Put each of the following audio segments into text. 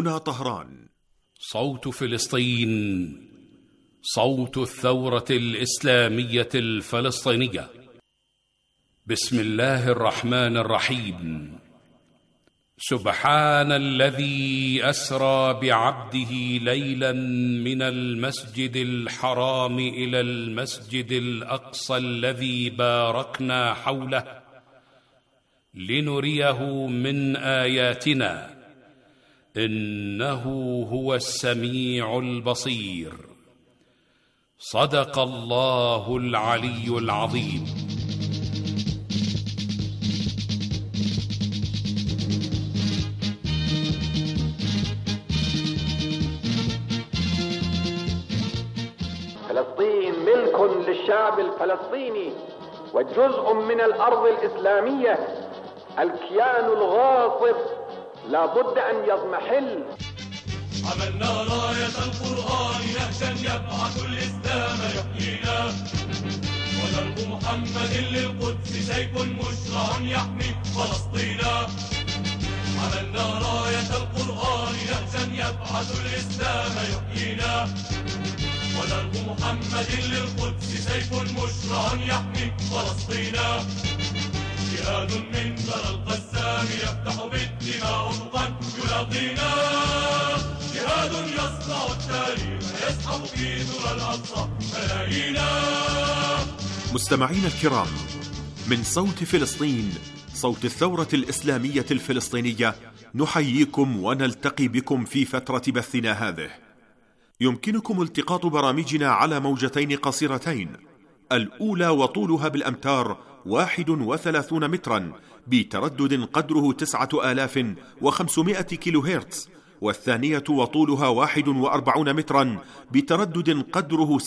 هنا طهران. صوت فلسطين، صوت الثورة الإسلامية الفلسطينية. بسم الله الرحمن الرحيم. سبحان الذي أسرى بعبده ليلا من المسجد الحرام إلى المسجد الأقصى الذي باركنا حوله لنريه من آياتنا إنه هو السميع البصير. صدق الله العلي العظيم. فلسطين ملك للشعب الفلسطيني وجزء من الأرض الإسلامية. الكيان الغاصب لا بد أن يضمحل. عملنا راية القرآن نهجا يبعث الإسلام يحيينا، ودرب محمد للقدس سيف مشرع يحمي فلسطينا. عملنا راية القرآن نهجا يبعث الإسلام يحيينا، ودرب محمد للقدس سيف مشرع يحمي فلسطينا. جهاد من ثرى القسام يفتح بالدماء أفقا يلاقينا، جهاد يصنع التاريخ يسحب في ذرى الأقصى ملايينا. مستمعين الكرام، من صوت فلسطين، صوت الثورة الإسلامية الفلسطينية، نحييكم ونلتقي بكم في فترة بثنا هذه. يمكنكم التقاط برامجنا على موجتين قصيرتين، الأولى وطولها بالأمتار 31 مترا بتردد قدره 9500 كيلو هرتز، والثانية وطولها 41 مترا بتردد قدره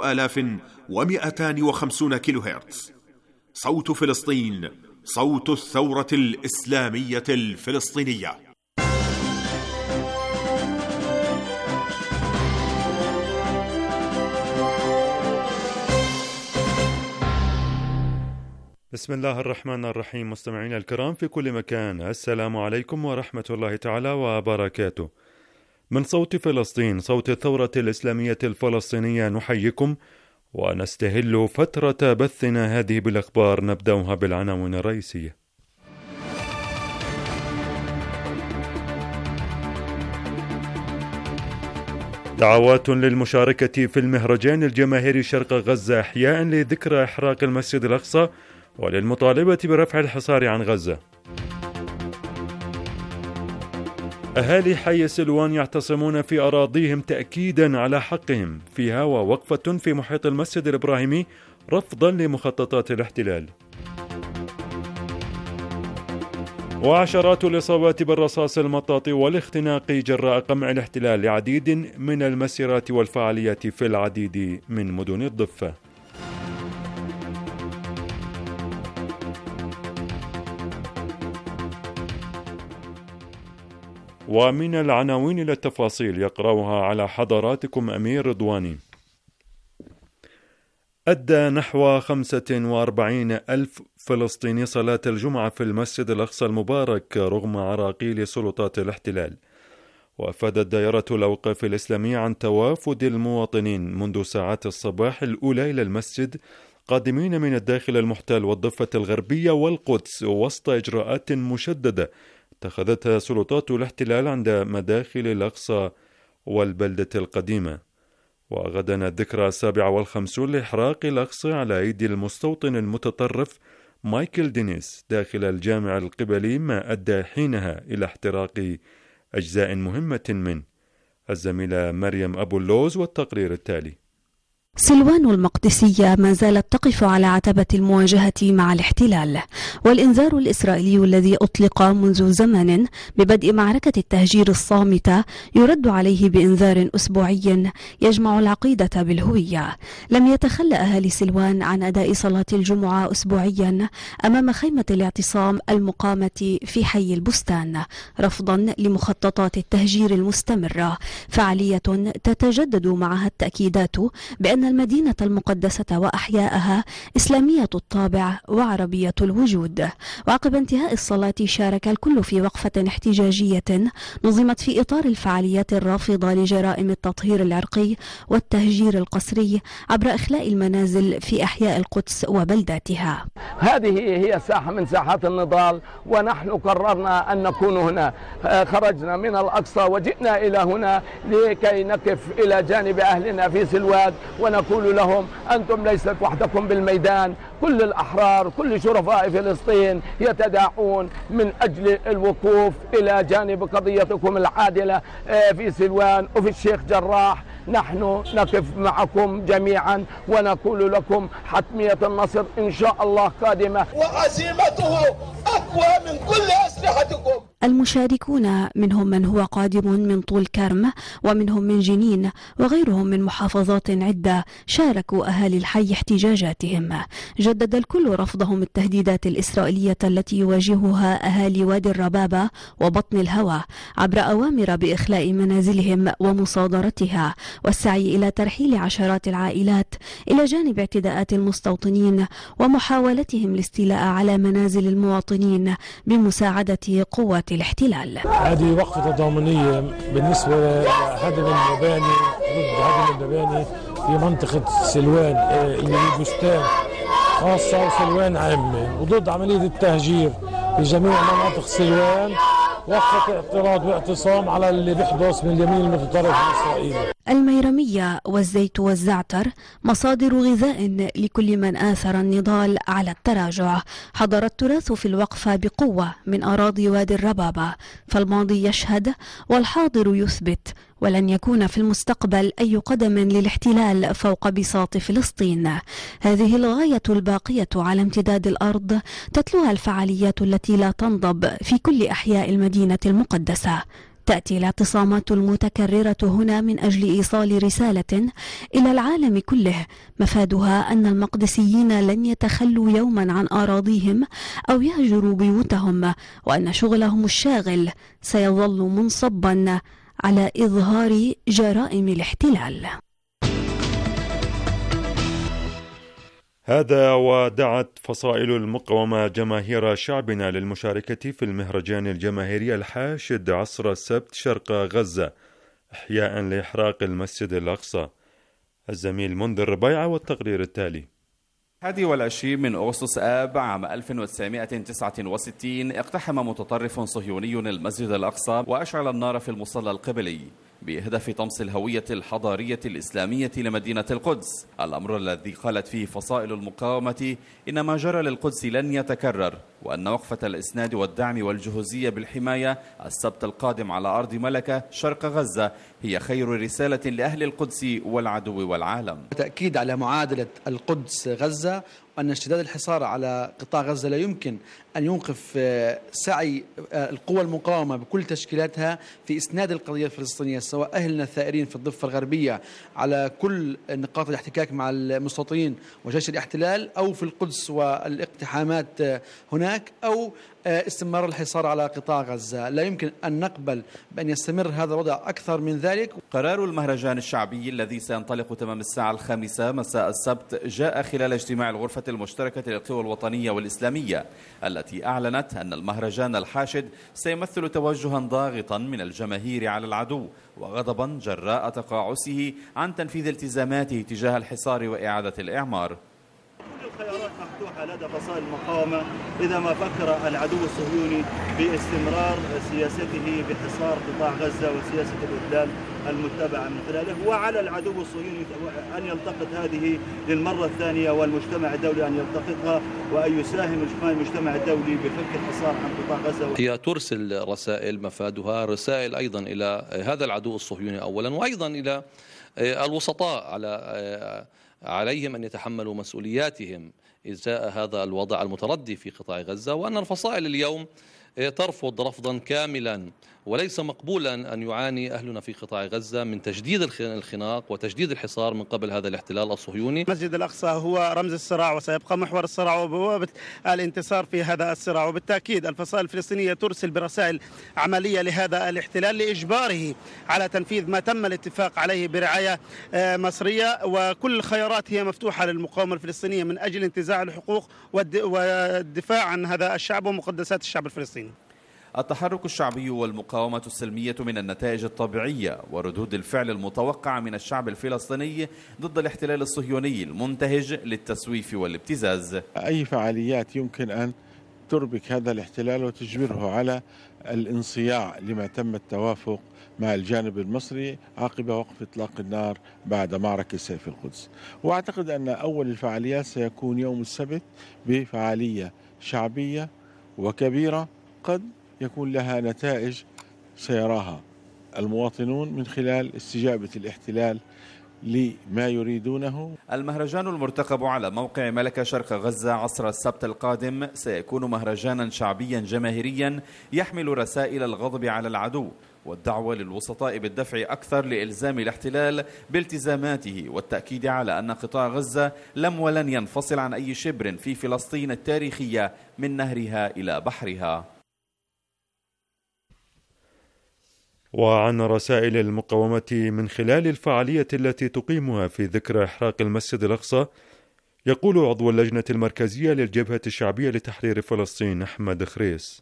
7250 كيلو هرتز. صوت فلسطين، صوت الثورة الإسلامية الفلسطينية. بسم الله الرحمن الرحيم. مستمعينا الكرام في كل مكان، السلام عليكم ورحمة الله تعالى وبركاته. من صوت فلسطين، صوت الثورة الإسلامية الفلسطينية، نحييكم ونستهل فترة بثنا هذه بالأخبار. نبدأها بالعناوين الرئيسية. دعوات للمشاركة في المهرجان الجماهيري شرق غزة إحياء لذكرى إحراق المسجد الأقصى وللمطالبة برفع الحصار عن غزة. أهالي حي سلوان يعتصمون في أراضيهم تأكيدا على حقهم فيها، ووقفة في محيط المسجد الإبراهيمي رفضا لمخططات الاحتلال. وعشرات الإصابات بالرصاص المطاطي والاختناق جراء قمع الاحتلال لعديد من المسيرات والفعاليات في العديد من مدن الضفة. ومن العناوين إلى التفاصيل يقرأها على حضراتكم أمير رضواني. أدى نحو 45,000 فلسطيني صلاة الجمعة في المسجد الأقصى المبارك رغم عراقيل سلطات الاحتلال. وأفادت دائرة الأوقاف الإسلامية عن توافد المواطنين منذ ساعات الصباح الأولى إلى المسجد قادمين من الداخل المحتل والضفة الغربية والقدس، وسط إجراءات مشددة اتخذتها سلطات الاحتلال عند مداخل الأقصى والبلدة القديمة. وغدا الذكرى 57 لإحراق الأقصى على أيدي المستوطن المتطرف مايكل دينيس داخل الجامع القبلي، ما أدى حينها إلى احتراق أجزاء مهمة منه. الزميلة مريم أبو اللوز والتقرير التالي. سلوان المقدسية ما زالت تقف على عتبة المواجهة مع الاحتلال، والإنذار الإسرائيلي الذي أطلق منذ زمن ببدء معركة التهجير الصامتة يرد عليه بإنذار أسبوعي يجمع العقيدة بالهوية. لم يتخلى أهالي سلوان عن أداء صلاة الجمعة أسبوعيا أمام خيمة الاعتصام المقامة في حي البستان، رفضا لمخططات التهجير المستمرة، فعالية تتجدد معها التأكيدات بأن المدينة المقدسة وأحياءها إسلامية الطابع وعربية الوجود. وعقب انتهاء الصلاة شارك الكل في وقفة احتجاجية نظمت في إطار الفعاليات الرافضة لجرائم التطهير العرقي والتهجير القسري عبر إخلاء المنازل في أحياء القدس وبلداتها. هذه هي ساحة من ساحات النضال، ونحن قررنا أن نكون هنا. خرجنا من الأقصى وجئنا إلى هنا لكي نقف إلى جانب أهلنا في سلوان ونقول لهم أنتم ليست وحدكم بالميدان، كل الأحرار كل شرفاء فلسطين يتداعون من أجل الوقوف إلى جانب قضيتكم العادلة في سلوان وفي الشيخ جراح. نحن نقف معكم جميعا ونقول لكم حتمية النصر إن شاء الله قادمة، وعزيمته أقوى من كل أسلحتكم. المشاركون منهم من هو قادم من طول كرم ومنهم من جنين وغيرهم من محافظات عدة شاركوا أهالي الحي احتجاجاتهم. جدد الكل رفضهم التهديدات الإسرائيلية التي يواجهها أهالي وادي الربابة وبطن الهوى عبر أوامر بإخلاء منازلهم ومصادرتها والسعي إلى ترحيل عشرات العائلات إلى جانب اعتداءات المستوطنين ومحاولتهم الاستيلاء على منازل المواطنين بمساعدة قوات الاحتلال. هذه وقفة تضامنية بالنسبة لهدم المباني ضد هدم المباني في منطقة سلوان اللي هي بستان خاصة وسلوان عامة، وضد عملية التهجير في جميع مناطق سلوان. وقفة اعتراض واعتصام على اللي بيحدث من اليمين المتطرف الإسرائيلي. الميرمية والزيت والزعتر مصادر غذاء لكل من آثر النضال على التراجع. حضر التراث في الوقفة بقوة من أراضي وادي الربابة، فالماضي يشهد والحاضر يثبت، ولن يكون في المستقبل أي قدم للاحتلال فوق بساط فلسطين. هذه الغاية الباقية على امتداد الأرض تتلوها الفعاليات التي لا تنضب في كل أحياء المدينة المقدسة. تأتي الاعتصامات المتكررة هنا من أجل إيصال رسالة إلى العالم كله مفادها أن المقدسيين لن يتخلوا يوما عن أراضيهم أو يهجروا بيوتهم، وأن شغلهم الشاغل سيظل منصبا على إظهار جرائم الاحتلال. هذا ودعت فصائل المقاومة جماهير شعبنا للمشاركة في المهرجان الجماهيري الحاشد عصر السبت شرق غزة إحياء لإحراق المسجد الأقصى. الزميل منذر ربيعة والتقرير التالي. 21 من أغسطس آب عام 1969 اقتحم متطرف صهيوني المسجد الأقصى وأشعل النار في المصلى القبلي بهدف طمس الهوية الحضارية الإسلامية لمدينة القدس، الأمر الذي قالت فيه فصائل المقاومة إن ما جرى للقدس لن يتكرر، وأن وقفة الإسناد والدعم والجهوزية بالحماية السبت القادم على أرض ملكة شرق غزة هي خير رسالة لأهل القدس والعدو والعالم. تأكيد على معادلة القدس غزة، وأن اشتداد الحصار على قطاع غزة لا يمكن أن يوقف سعي القوى المقاومة بكل تشكيلاتها في إسناد القضية الفلسطينية، سواء أهلنا الثائرين في الضفة الغربية على كل نقاط الاحتكاك مع المستوطنين وجيش الاحتلال، أو في القدس والاقتحامات هناك، أو استمرار الحصار على قطاع غزة. لا يمكن أن نقبل بأن يستمر هذا الوضع أكثر من ذلك. قرار المهرجان الشعبي الذي سينطلق تمام الساعة 5 مساء السبت جاء خلال اجتماع الغرفة المشتركة للقوى الوطنية والإسلامية التي أعلنت أن المهرجان الحاشد سيمثل توجها ضاغطا من الجماهير على العدو وغضبا جراء تقاعسه عن تنفيذ التزاماته تجاه الحصار وإعادة الإعمار. الخيارات مفتوحة لدى فصائل المقاومة إذا ما فكر العدو الصهيوني باستمرار سياسته بحصار قطاع غزة وسياسة الإذلال المتبعة من خلاله، وعلى العدو الصهيوني أن يلتقط هذه للمرة الثانية والمجتمع الدولي أن يلتقطها وأن يساهم المجتمع الدولي بفك الحصار عن قطاع غزة. هي ترسل رسائل مفادها رسائل أيضا إلى هذا العدو الصهيوني أولا، وأيضا إلى الوسطاء عليهم أن يتحملوا مسؤولياتهم إزاء هذا الوضع المتردي في قطاع غزة، وأن الفصائل اليوم ترفض رفضا كاملا وليس مقبولا أن يعاني أهلنا في قطاع غزة من تجديد الخناق وتجديد الحصار من قبل هذا الاحتلال الصهيوني. مسجد الأقصى هو رمز الصراع وسيبقى محور الصراع وبوابة الانتصار في هذا الصراع، وبالتأكيد الفصائل الفلسطينية ترسل برسائل عملية لهذا الاحتلال لإجباره على تنفيذ ما تم الاتفاق عليه برعاية مصرية، وكل الخيارات هي مفتوحة للمقاومة الفلسطينية من أجل انتزاع الحقوق والدفاع عن هذا الشعب ومقدسات الشعب الفلسطيني. التحرك الشعبي والمقاومة السلمية من النتائج الطبيعية وردود الفعل المتوقعة من الشعب الفلسطيني ضد الاحتلال الصهيوني المنتهج للتسويف والابتزاز. أي فعاليات يمكن أن تربك هذا الاحتلال وتجبره على الانصياع لما تم التوافق مع الجانب المصري عقب وقف إطلاق النار بعد معركة سيف القدس. وأعتقد أن أول الفعاليات سيكون يوم السبت بفعالية شعبية وكبيرة قد يكون لها نتائج سيراها المواطنون من خلال استجابة الاحتلال لما يريدونه. المهرجان المرتقب على موقع ملكة شرق غزة عصر السبت القادم سيكون مهرجانا شعبيا جماهيريا يحمل رسائل الغضب على العدو والدعوة للوسطاء بالدفع أكثر لإلزام الاحتلال بالتزاماته والتأكيد على أن قطاع غزة لم ولن ينفصل عن أي شبر في فلسطين التاريخية من نهرها إلى بحرها. وعن رسائل المقاومة من خلال الفعالية التي تقيمها في ذكرى إحراق المسجد الأقصى، يقول عضو اللجنة المركزية للجبهة الشعبية لتحرير فلسطين أحمد خريس.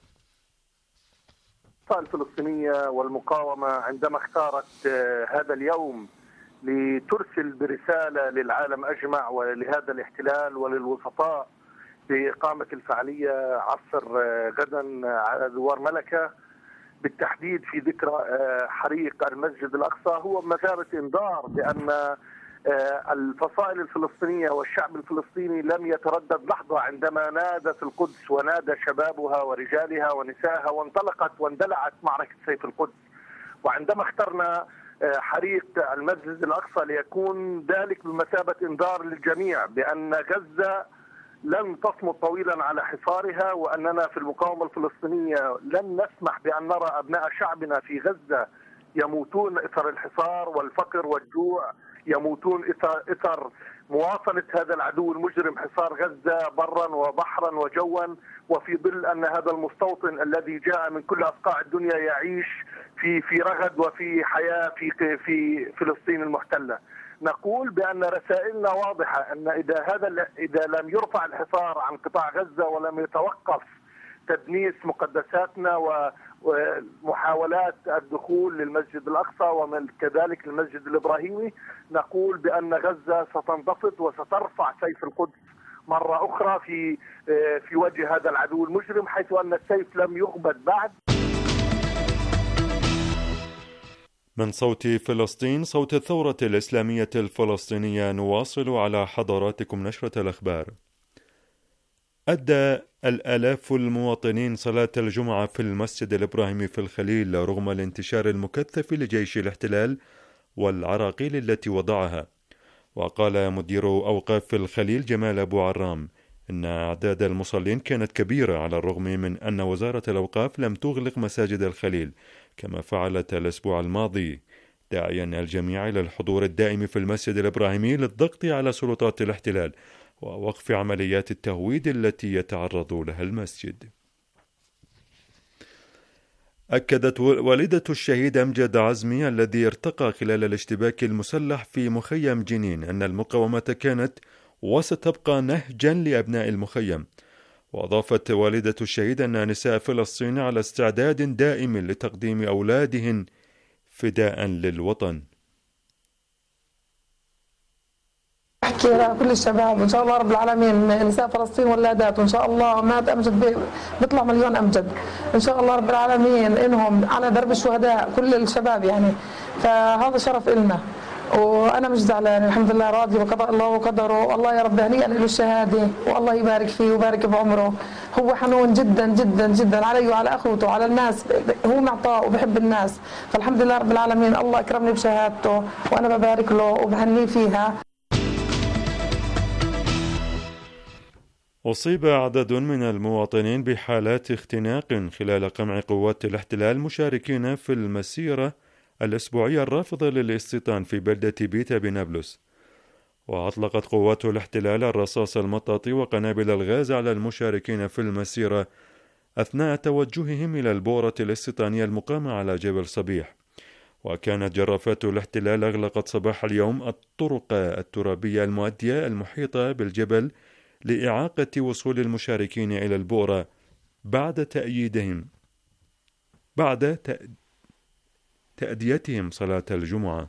الفلسطينية والمقاومة عندما اختارت هذا اليوم لترسل برسالة للعالم أجمع ولهذا الاحتلال وللوسطاء بإقامة الفعالية عصر غدا على دوار ملكة بالتحديد في ذكرى حريق المسجد الأقصى، هو بمثابة إنذار بأن الفصائل الفلسطينية والشعب الفلسطيني لم يتردد لحظة عندما نادت القدس ونادى شبابها ورجالها ونسائها وانطلقت واندلعت معركة سيف القدس. وعندما اخترنا حريق المسجد الأقصى ليكون ذلك بمثابة إنذار للجميع بأن غزة لن تصمد طويلا على حصارها، وأننا في المقاومة الفلسطينية لن نسمح بأن نرى أبناء شعبنا في غزة يموتون إثر الحصار والفقر والجوع، يموتون إثر مواصلة هذا العدو المجرم حصار غزة برا وبحرا وجوا، وفي ظل أن هذا المستوطن الذي جاء من كل أبقاع الدنيا يعيش في رغد وفي حياة في فلسطين المحتلة. نقول بأن رسائلنا واضحة أن إذا لم يرفع الحصار عن قطاع غزة ولم يتوقف تدنيس مقدساتنا ومحاولات الدخول للمسجد الأقصى وكذلك للمسجد الإبراهيمي، نقول بأن غزة ستنضفض وسترفع سيف القدس مرة أخرى في وجه هذا العدو المجرم، حيث أن السيف لم يغبد بعد. من صوت فلسطين، صوت الثورة الإسلامية الفلسطينية، نواصل على حضراتكم نشرة الأخبار. أدى الآلاف المواطنين صلاة الجمعة في المسجد الإبراهيمي في الخليل رغم الانتشار المكثف لجيش الاحتلال والعراقيل التي وضعها. وقال مدير أوقاف الخليل جمال أبو عرام إن أعداد المصلين كانت كبيرة على الرغم من أن وزارة الأوقاف لم تغلق مساجد الخليل كما فعلت الأسبوع الماضي، داعيا الجميع إلى الحضور الدائم في المسجد الإبراهيمي للضغط على سلطات الاحتلال ووقف عمليات التهويد التي يتعرض لها المسجد. أكدت والدة الشهيد أمجد عزمي الذي ارتقى خلال الاشتباك المسلح في مخيم جنين أن المقاومة كانت وستبقى نهجا لأبناء المخيم. وأضافت والدة الشهيد أن نساء فلسطين على استعداد دائم لتقديم أولادهن فداء للوطن. أحكي لكل الشباب إن شاء الله رب العالمين نساء فلسطين ولادات، وإن شاء الله مات أمجد بيطلع مليون أمجد إن شاء الله رب العالمين، إنهم على درب الشهداء كل الشباب يعني، فهذا شرف إلنا وأنا مش زعلان، الحمد لله راضي بقضاء الله وقدره. والله يا رب هنيئا له الشهادة والله يبارك فيه ويبارك بعمره. هو حنون جدا جدا جدا علي وعلى أخوته وعلى الناس، هو معطاء وبحب الناس، فالحمد لله رب العالمين الله أكرمني بشهادته وأنا ببارك له وبهنيه فيها. أصيب عدد من المواطنين بحالات اختناق خلال قمع قوات الاحتلال مشاركين في المسيرة الأسبوعية الرافضة للاستيطان في بلدة بيتا بنابلس. وأطلقت قوات الاحتلال الرصاص المطاطي وقنابل الغاز على المشاركين في المسيرة أثناء توجههم إلى البؤرة الاستيطانية المقامة على جبل صبيح. وكانت جرافات الاحتلال أغلقت صباح اليوم الطرق الترابية المؤدية المحيطة بالجبل لإعاقة وصول المشاركين إلى البؤرة بعد تأديتهم صلاة الجمعة.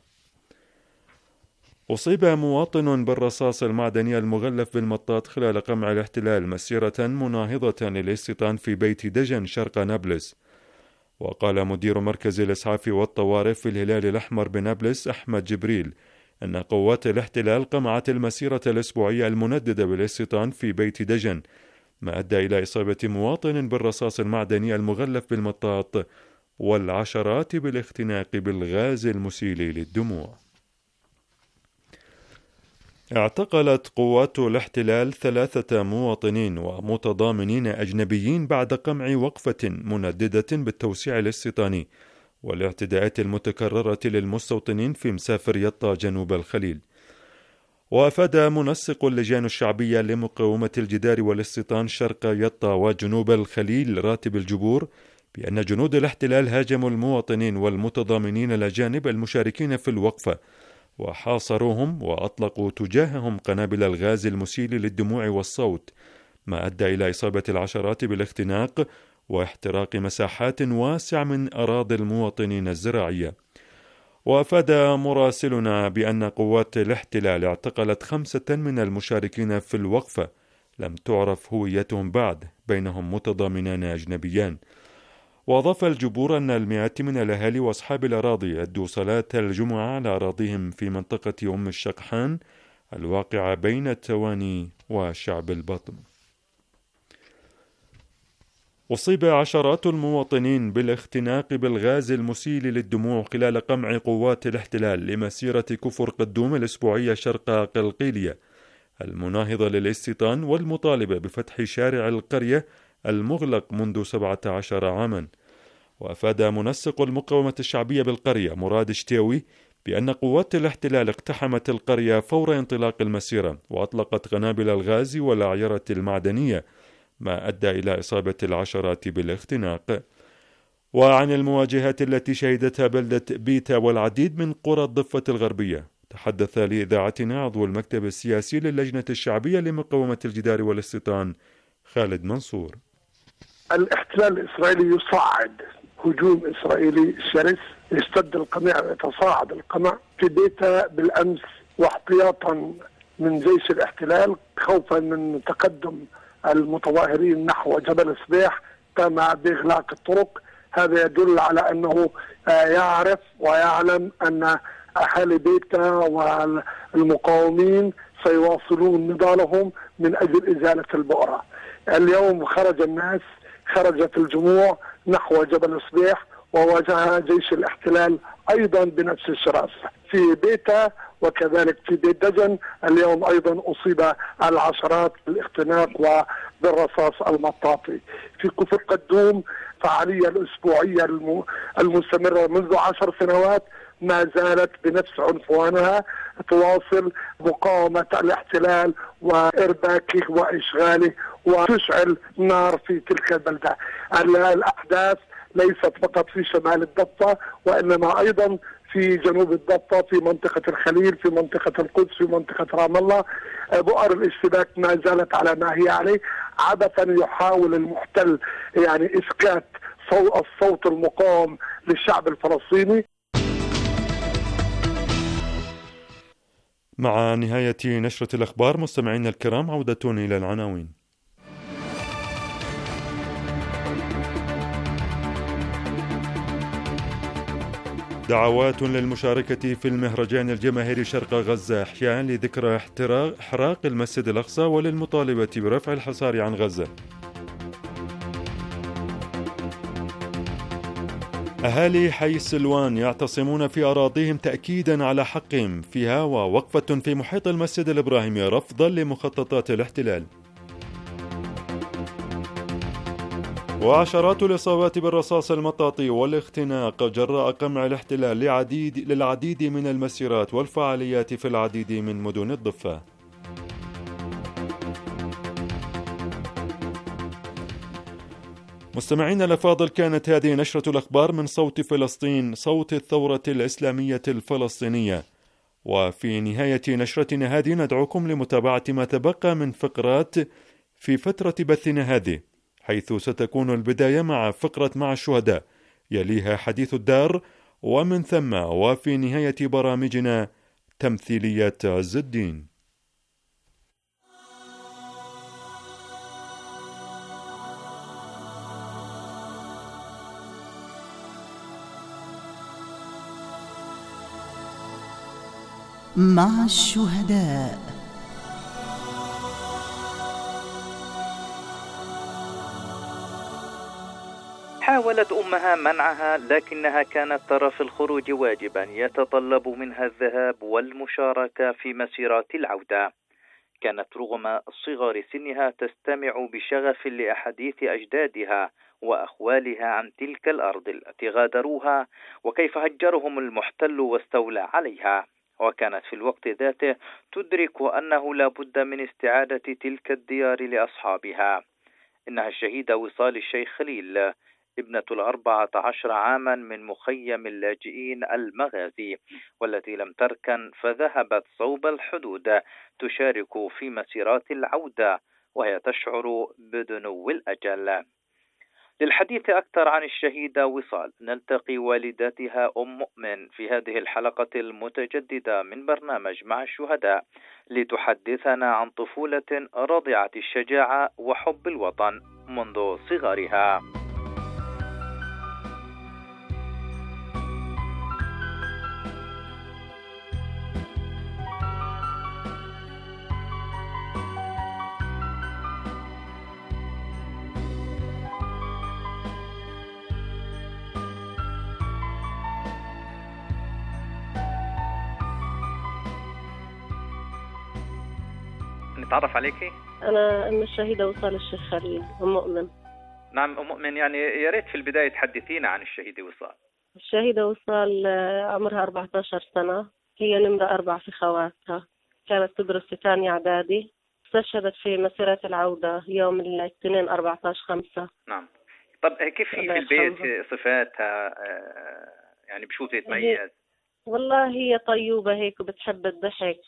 أصيب مواطن بالرصاص المعدني المغلف بالمطاط خلال قمع الاحتلال مسيرة مناهضة للاستيطان في بيت دجن شرق نابلس. وقال مدير مركز الإسعاف والطوارئ في الهلال الأحمر بنابلس أحمد جبريل أن قوات الاحتلال قمعت المسيرة الأسبوعية المنددة بالاستيطان في بيت دجن، ما أدى إلى إصابة مواطن بالرصاص المعدني المغلف بالمطاط والعشرات بالاختناق بالغاز المسيل للدموع. اعتقلت قوات الاحتلال 3 مواطنين ومتضامنين أجنبيين بعد قمع وقفة منددة بالتوسيع الاستيطاني والاعتداءات المتكررة للمستوطنين في مسافر يطا جنوب الخليل. وأفاد منسق اللجان الشعبية لمقاومة الجدار والاستيطان شرق يطا وجنوب الخليل راتب الجبور بأن جنود الاحتلال هاجموا المواطنين والمتضامنين الأجانب المشاركين في الوقفة وحاصروهم وأطلقوا تجاههم قنابل الغاز المسيل للدموع والصوت، ما أدى إلى إصابة العشرات بالاختناق واحتراق مساحات واسعة من أراضي المواطنين الزراعية. وأفاد مراسلنا بأن قوات الاحتلال اعتقلت 5 من المشاركين في الوقفة لم تعرف هويتهم بعد، بينهم متضامنان أجنبيان. وأضاف الجبور أن المئات من الأهالي وأصحاب الأراضي أدوا صلاة الجمعة على أراضيهم في منطقة أم الشقحان الواقعة بين التواني وشعب البطن. أصيب عشرات المواطنين بالاختناق بالغاز المسيل للدموع خلال قمع قوات الاحتلال لمسيرة كفر قدوم الأسبوعية شرق قلقيلية المناهضة للاستيطان والمطالبة بفتح شارع القرية المغلق منذ 17 عاما. وأفاد منسق المقاومة الشعبية بالقرية مراد شتاوي بأن قوات الاحتلال اقتحمت القرية فور انطلاق المسيرة وأطلقت قنابل الغاز والأعيرة المعدنية، ما أدى إلى إصابة العشرات بالاختناق. وعن المواجهات التي شهدتها بلدة بيتا والعديد من قرى الضفة الغربية تحدث لإذاعتنا عضو المكتب السياسي للجنة الشعبية لمقاومة الجدار والاستيطان خالد منصور. الاحتلال الإسرائيلي يصعد هجوم إسرائيلي شرس، يشتد القمع ويتصاعد القمع في بيتا بالأمس، واحتياطا من جيش الاحتلال خوفا من تقدم المتظاهرين نحو جبل صبيح تم بإغلاق الطرق. هذا يدل على أنه يعرف ويعلم أن أهالي بيتا والمقاومين سيواصلون نضالهم من أجل إزالة البؤرة. اليوم خرج الناس، خرجت الجموع نحو جبل صبيح وواجه جيش الاحتلال أيضا بنفس الشراسة في بيتا وكذلك في بيت دجن. اليوم أيضا أصيب العشرات بالاختناق وبالرصاص المطاطي. في كفر قدوم فعالية الأسبوعية المستمرة منذ 10 سنوات ما زالت بنفس عنفوانها، تواصل مقاومة الاحتلال وإرباكه وإشغاله وتشعل نار في تلك البلدة. الأحداث ليست فقط في شمال الضفة وإنما أيضا في جنوب الضفة، في منطقة الخليل، في منطقة القدس، في منطقة رام الله. بؤر الاشتباك ما زالت على ما هي عليه. عبثا يحاول المحتل يعني إسكات الصوت المقاوم للشعب الفلسطيني. مع نهاية نشرة الأخبار مستمعينا الكرام عودة إلى العناوين. دعوات للمشاركة في المهرجان الجماهيري شرق غزة إحياء لذكرى إحراق المسجد الأقصى وللمطالبة برفع الحصار عن غزة. أهالي حي سلوان يعتصمون في أراضيهم تأكيدا على حقهم فيها ووقفة في محيط المسجد الإبراهيمي رفضا لمخططات الاحتلال. وعشرات الإصابات بالرصاص المطاطي والاختناق جراء قمع الاحتلال للعديد من المسيرات والفعاليات في العديد من مدن الضفة. مستمعينا الأفاضل، كانت هذه نشرة الأخبار من صوت فلسطين، صوت الثورة الإسلامية الفلسطينية. وفي نهاية نشرتنا هذه ندعوكم لمتابعة ما تبقى من فقرات في فترة بثنا هذه، حيث ستكون البداية مع فقرة مع الشهداء، يليها حديث الدار، ومن ثم وفي نهاية برامجنا تمثيلية عز الدين. مع الشهداء. حاولت أمها منعها، لكنها كانت ترى في الخروج واجبا يتطلب منها الذهاب والمشاركة في مسيرات العودة. كانت رغم صغر سنها تستمع بشغف لأحاديث أجدادها وأخوالها عن تلك الأرض التي غادروها وكيف هجرهم المحتل واستولى عليها. وكانت في الوقت ذاته تدرك أنه لا بد من استعادة تلك الديار لأصحابها. إنها الشهيدة وصال الشيخ خليل، ابنة 14 عاما من مخيم اللاجئين المغازي، والتي لم تركن فذهبت صوب الحدود تشارك في مسيرات العودة وهي تشعر بدنو الأجل. للحديث أكثر عن الشهيدة وصال نلتقي والدتها أم مؤمن في هذه الحلقة المتجددة من برنامج مع الشهداء، لتحدثنا عن طفولة رضعت الشجاعة وحب الوطن منذ صغرها. نتعرف عليكي؟ أنا أم الشهيدة وصال الشيخ خليل، أم مؤمن. نعم أم مؤمن، يعني يا ريت في البداية تحدثينا عن الشهيدة وصال. الشهيدة وصال عمرها 14 سنة، هي نمرة 4 في خواتها، كانت تدرس في ثاني إعدادي، استشهدت في مسيرة العودة يوم الاثنين 14/5. نعم. طب كيف في البيت صفاتها، يعني بشو تتميز؟ والله هي طيوبة هيك وبتحب الضحك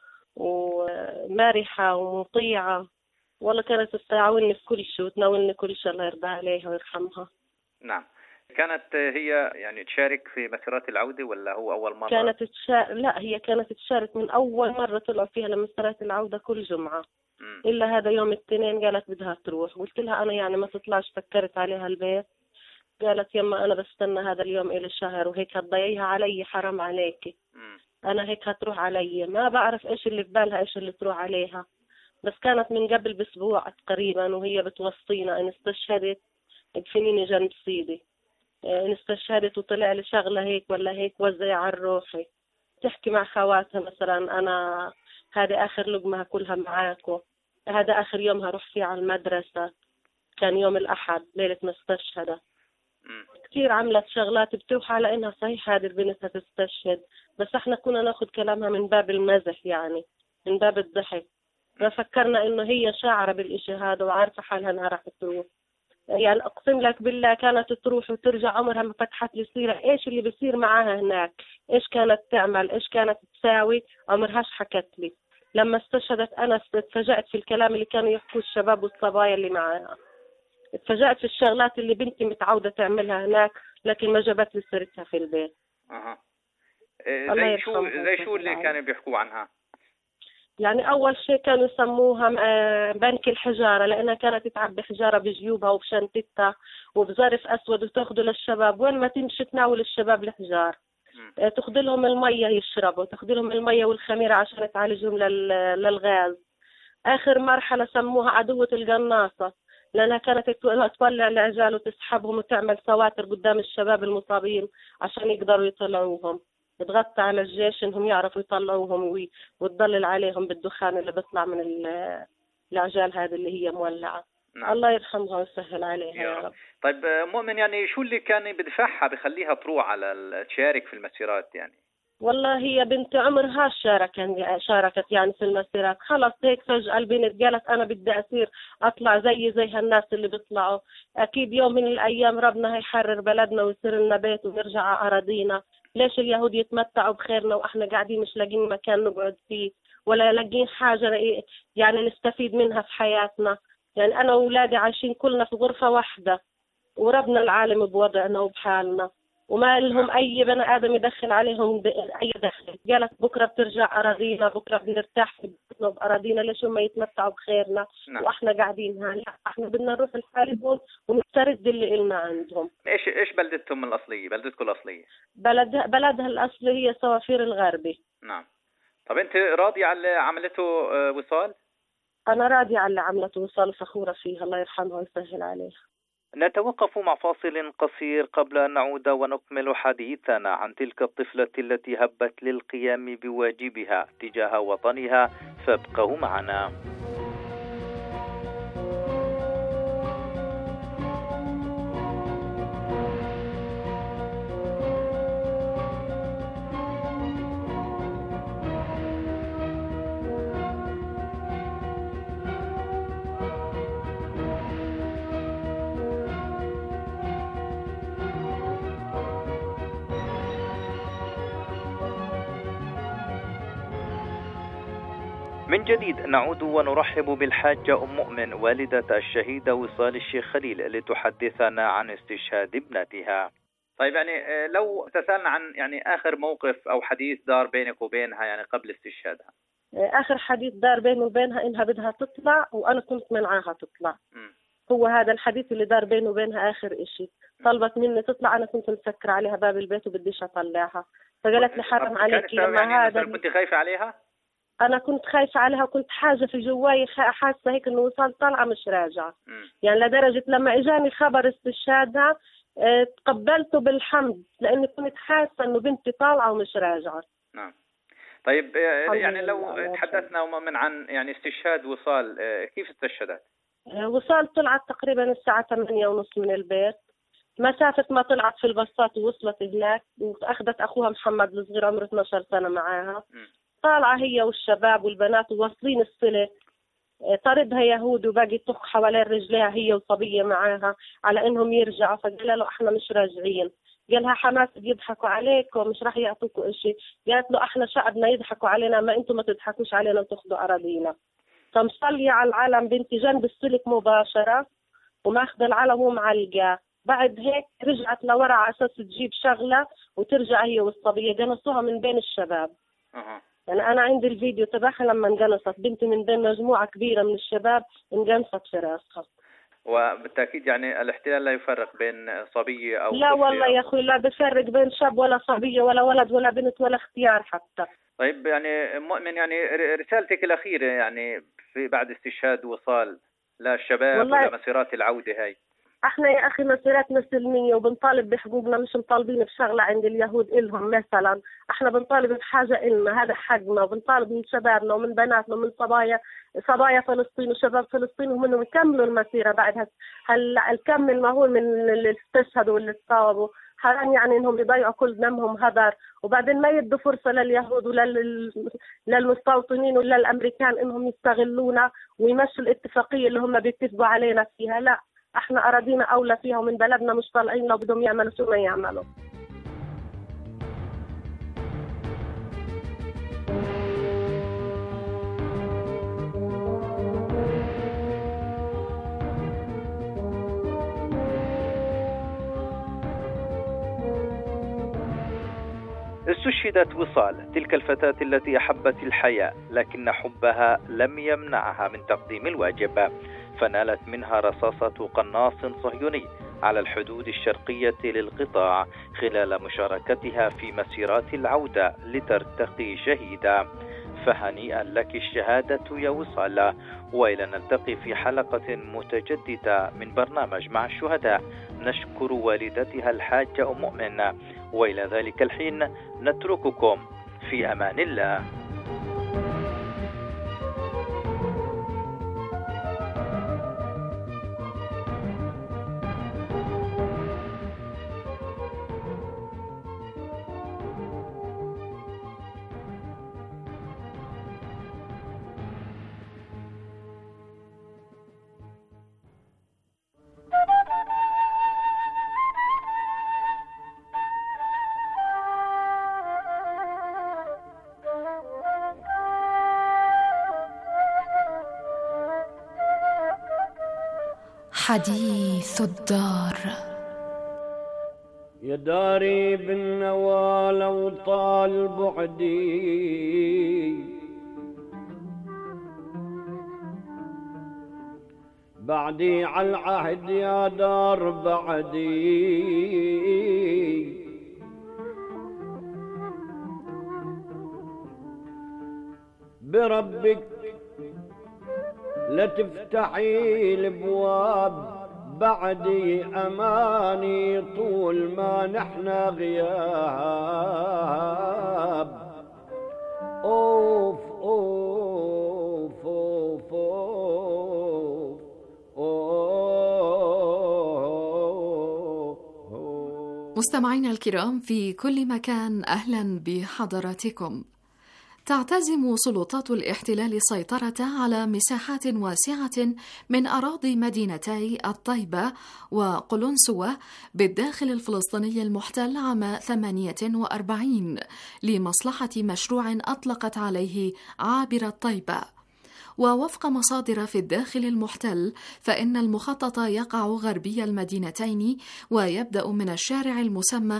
ومارحة ومطيعة، والله كانت تعاونني في كل شيء وتناولني كل شيء، الله يرضى عليها ويرحمها. نعم. كانت هي يعني تشارك في مسيرات العودة ولا هو أول مرة؟ كانت لا، هي كانت تشارك من أول مرة طلعوا فيها لمسيرات العودة كل جمعة. إلا هذا يوم الاثنين قالت بدها تروح، قلت لها أنا يعني ما تطلعش، فكرت عليها البيت، قالت يما أنا بستنى هذا اليوم إلى الشهر وهيك هتضيعيها علي، حرام عليكي. أنا هيك هتروح علي، ما بعرف إيش اللي في بالها، إيش اللي تروح عليها. بس كانت من قبل بأسبوع تقريبا وهي بتوصينا إن استشهدت ادفنيني جنب سيدي، إن استشهدت وطلع لي شغلة هيك ولا هيك وزعي على روحي. تحكي مع خواتها مثلا أنا هذا آخر لقمة هاكلها معاكم، هذا آخر يوم هروح فيه على المدرسة، كان يوم الأحد ليلة ما استشهدت. كثير عملت شغلات بتوحى على إنها صحيح هذه البنت هتستشهد، بس احنا كنا ناخذ كلامها من باب المزح، يعني من باب الضحك، ما فكرنا إنه هي شاعرة بالإشي هذا وعارفة حالها إنها راح تروح. يعني أقسم لك بالله كانت تروح وترجع عمرها ما فتحت لي سيرة إيش اللي بيصير معاها هناك، إيش كانت تعمل، إيش كانت تساوي، عمرهاش حكت لي. لما استشهدت أنا اتفاجأت في الكلام اللي كانوا يحكوا الشباب والصبايا اللي معاها، اتفاجأت في الشغلات اللي بنتي متعودة تعملها هناك لكن ما جابت لي سيرتها في البيت. زي شو اللي كانوا بيحكوا عنها؟ يعني أول شيء كانوا يسموها بنك الحجارة، لأنها كانت تعبي حجارة بجيوبها وبشنطتها وبظرف أسود وتاخده للشباب، وين ما تمشي تناول الشباب الحجار، تاخذ لهم المية يشربوا، تاخذ لهم المية والخميرة عشان تعالجهم للغاز. آخر مرحلة سموها عدوة القناصة، لأنها كانت تولع العجال وتسحبهم وتعمل سواتر قدام الشباب المصابين عشان يقدروا يطلعوهم، تغطى على الجيش إنهم يعرفوا يطلعوهم وتضلل عليهم بالدخان اللي بيطلع من العجال هذه اللي هي مولعة. نعم. الله يرحمها ويسهل عليها يا رب. طيب مؤمن، يعني شو اللي كان بدفعها بخليها تروح على تشارك في المسيرات؟ يعني والله هي بنت عمرها شاركت يعني في المسيرات. خلص هيك فجأة البنت قالت أنا بدي أصير أطلع زي هالناس اللي بيطلعوا. أكيد يوم من الأيام ربنا هيحرر بلدنا ويصير لنا بيت ونرجع على أراضينا. ليش اليهود يتمتعوا بخيرنا وإحنا قاعدين مش لاقين مكان نقعد فيه ولا لاقين حاجة يعني نستفيد منها في حياتنا؟ يعني أنا وأولادي عايشين كلنا في غرفة واحدة وربنا العالم بوضعنا وبحالنا، وما لهم أي بني آدم يدخل عليهم أي دخل. قالت بكرة بترجع أراضينا، بكرة بنرتاح في بيتنا بأراضينا، ليش هم يتمتعوا بخيرنا وإحنا قاعدين هنا؟ إحنا بدنا نروح لحالهم ونسترد اللي إلنا عندهم. إيش بلدتهم الأصلية؟ بلدتكم الأصلية؟ بلدها الأصلي هي صوافير الغربي. نعم. طب أنت راضية على عملته وصال؟ أنا راضية على عملته وصال وفخورة فيها، الله يرحمها ويسهل عليها. نتوقف مع فاصل قصير قبل أن نعود ونكمل حديثنا عن تلك الطفلة التي هبت للقيام بواجبها تجاه وطنها، فابقوا معنا. من جديد نعود ونرحب بالحاجة أم مؤمن والدة الشهيدة وصال الشيخ خليل لتحدثنا عن استشهاد ابنتها. طيب يعني لو تسألنا عن يعني آخر موقف أو حديث دار بينك وبينها يعني قبل استشهادها. آخر حديث دار بيني وبينها إنها بدها تطلع وأنا كنت منعاها تطلع. هو هذا الحديث اللي دار بيني وبينها آخر إشي. طلبت مني تطلع، أنا كنت مسكر عليها باب البيت وبديش أطلعها، فقالت لي حرم عليك لما يعني هذا. كنت خايفة عليها؟ أنا كنت خايفة عليها وكنت حاجة في جواي حاسة هيك إنه وصال طالعة مش راجعة. يعني لدرجة لما إجاني خبر استشهادها تقبلته بالحمد، لأني كنت حاسة إنه بنتي طالعة ومش راجعة. نعم. طيب يعني لو تحدثنا من عن يعني استشهاد وصال، كيف استشهدت؟ وصال طلعت تقريبا الساعة 8:30 من البيت. مسافة ما طلعت في الباصات ووصلت هناك وأخذت أخوها محمد الصغير عمره 12 سنة معاها. طالعة هي والشباب والبنات وواصلين السلك، طردها يهود وباقي طخ حوالين رجليها هي وصبية معاها على إنهم يرجعوا. فقال له إحنا مش راجعين. قالها حماس بيضحكوا عليك ومش راح يعطوكوا إشي. قالت له إحنا شعبنا يضحكوا علينا، ما أنتم ما تضحكوش علينا وتاخذوا أراضينا. فمصلية على العلم بنتي جنب السلك مباشرة وماخذ العلم ومعلقاه. بعد هيك رجعت لورا على أساس تجيب شغلة وترجع هي والصبية، قنصوها من بين الشباب. يعني أنا عندي الفيديو تبعها لما انقنصت بنتي من بين مجموعة كبيرة من الشباب، انقنصت في راسها. وبالتأكيد يعني الاحتلال لا يفرق بين صبية أو لا والله يا أخوي لا بفرق بين شاب ولا صبية ولا ولد ولا بنت ولا اختيار حتى. طيب يعني مؤمن، يعني رسالتك الأخيرة يعني في بعد استشهاد وصال للشباب ولمسيرات العودة هاي. احنا يا اخي مسيراتنا سلميه وبنطالب بحقوقنا، مش مطالبين بشغله عند اليهود الهم. مثلا احنا بنطالب بحاجه النا، هذا حقنا، وبنطالب من شبابنا ومن بناتنا ومن صبايا فلسطين وشباب فلسطين ومنهم يكملوا المسيره بعد الكم المهول من اللي استشهدوا واللي تصاوبوا. حرام يعني انهم يضيعوا كل دمهم هدر، وبعدين ما يدوا فرصه لليهود للمستوطنين ولا الامريكان انهم يستغلونا ويمشوا الاتفاقيه اللي هم بيتفقوا علينا فيها. لا، احنا اراضينا اولى فيها ومن بلدنا مش طالعين لو بدهم يعملوا شو ما يعملوا. استشهدت وصال، تلك الفتاة التي أحبت الحياة لكن حبها لم يمنعها من تقديم الواجب، فنالت منها رصاصة قناص صهيوني على الحدود الشرقية للقطاع خلال مشاركتها في مسيرات العودة لترتقي شهيدة. فهنيئا لك الشهادة يا وصال، وإلى نلتقي في حلقة متجددة من برنامج مع الشهداء. نشكر والدتها الحاجة أم مؤمن، وإلى ذلك الحين نترككم في أمان الله. حديث الدار. يا داري بالنوى لو طال بعدي، بعدي على العهد يا دار بعدي، بربك لا تفتحي الابواب بعدي، اماني طول ما نحنا غياب. اوف اوف اوف اوف. مستمعينا الكرام في كل مكان، اهلا بحضراتكم. تعتزم سلطات الاحتلال السيطرة على مساحات واسعة من أراضي مدينتي الطيبة وقلنسوة بالداخل الفلسطيني المحتل عام 48 لمصلحة مشروع أطلقت عليه عابر الطيبة. ووفق مصادر في الداخل المحتل فإن المخطط يقع غربي المدينتين ويبدأ من الشارع المسمى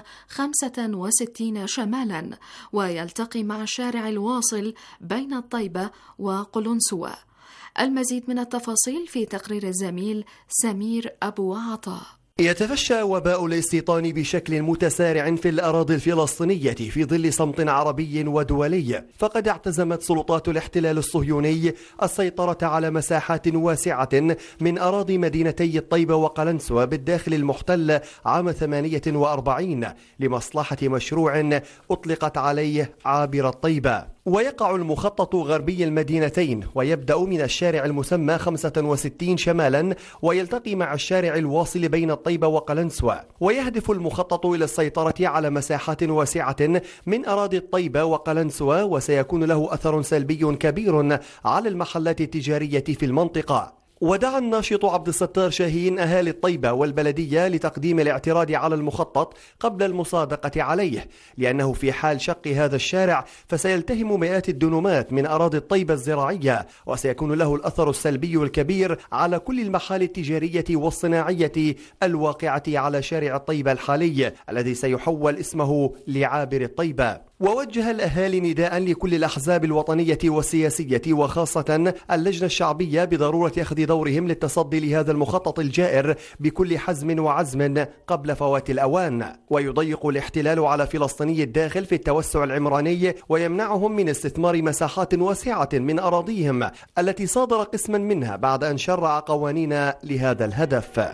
65 شمالا ويلتقي مع الشارع الواصل بين الطيبة وقلنسوة. المزيد من التفاصيل في تقرير الزميل سمير أبو عطا. يتفشى وباء الاستيطان بشكل متسارع في الأراضي الفلسطينية في ظل صمت عربي ودولي، فقد اعتزمت سلطات الاحتلال الصهيوني السيطرة على مساحات واسعة من أراضي مدينتي الطيبة وقلنسوة بالداخل المحتل عام 48 لمصلحة مشروع أطلقت عليه عابر الطيبة. ويقع المخطط غربي المدينتين ويبدأ من الشارع المسمى 65 شمالا ويلتقي مع الشارع الواصل بين الطيبة وقلنسوة. ويهدف المخطط إلى السيطرة على مساحات واسعة من أراضي الطيبة وقلنسوة، وسيكون له أثر سلبي كبير على المحلات التجارية في المنطقة. ودعا الناشط عبد الستار شاهين أهالي الطيبة والبلدية لتقديم الاعتراض على المخطط قبل المصادقة عليه، لأنه في حال شق هذا الشارع فسيلتهم مئات الدنومات من أراضي الطيبة الزراعية، وسيكون له الأثر السلبي الكبير على كل المحال التجارية والصناعية الواقعة على شارع الطيبة الحالي الذي سيحول اسمه لعابر الطيبة. ووجه الأهالي نداء لكل الأحزاب الوطنية والسياسية وخاصة اللجنة الشعبية بضرورة أخذ دورهم للتصدي لهذا المخطط الجائر بكل حزم وعزم قبل فوات الأوان. ويضيق الاحتلال على فلسطيني الداخل في التوسع العمراني ويمنعهم من استثمار مساحات واسعة من أراضيهم التي صادر قسما منها بعد أن شرع قوانين لهذا الهدف.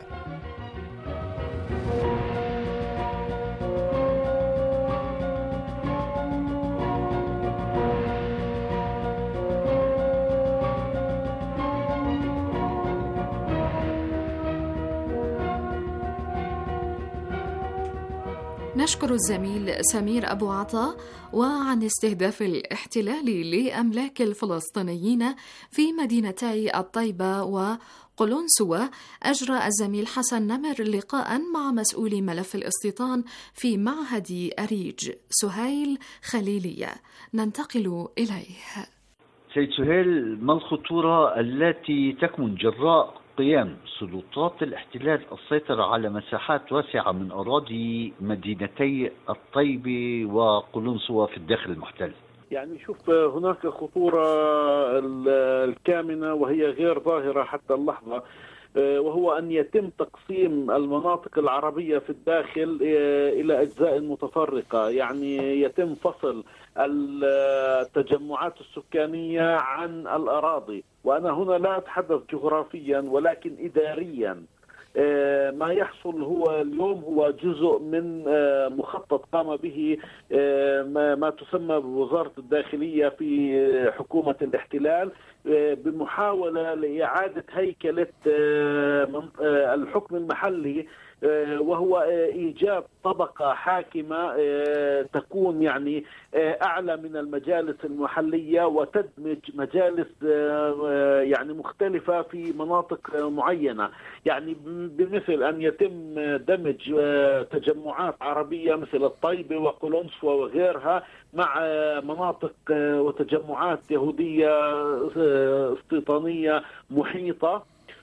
نشكر الزميل سمير أبو عطا. وعن استهداف الاحتلال لأملاك الفلسطينيين في مدينتي الطيبة وقلنسوة، أجرى الزميل حسن نمر لقاء مع مسؤولي ملف الاستيطان في معهد أريج سهيل خليلية، ننتقل إليه. سيد سهيل، ما الخطورة التي تكمن جراء قيام سلطات الاحتلال السيطرة على مساحات واسعة من أراضي مدينتي الطيبة وقلنسوة في الداخل المحتل؟ يعني شوف، هناك خطورة الكامنة وهي غير ظاهرة حتى اللحظة، وهو أن يتم تقسيم المناطق العربية في الداخل إلى أجزاء متفرقة، يعني يتم فصل التجمعات السكانية عن الأراضي. وأنا هنا لا أتحدث جغرافيا ولكن إداريا. ما يحصل هو اليوم هو جزء من مخطط قام به ما تسمى بوزارة الداخلية في حكومة الاحتلال بمحاولة لإعادة هيكلة الحكم المحلي، وهو إيجاد طبقة حاكمة تكون يعني أعلى من المجالس المحلية وتدمج مجالس يعني مختلفة في مناطق معينة، يعني بمثل أن يتم دمج تجمعات عربية مثل الطيبة وقلنسوة وغيرها مع مناطق وتجمعات يهودية استيطانية محيطة،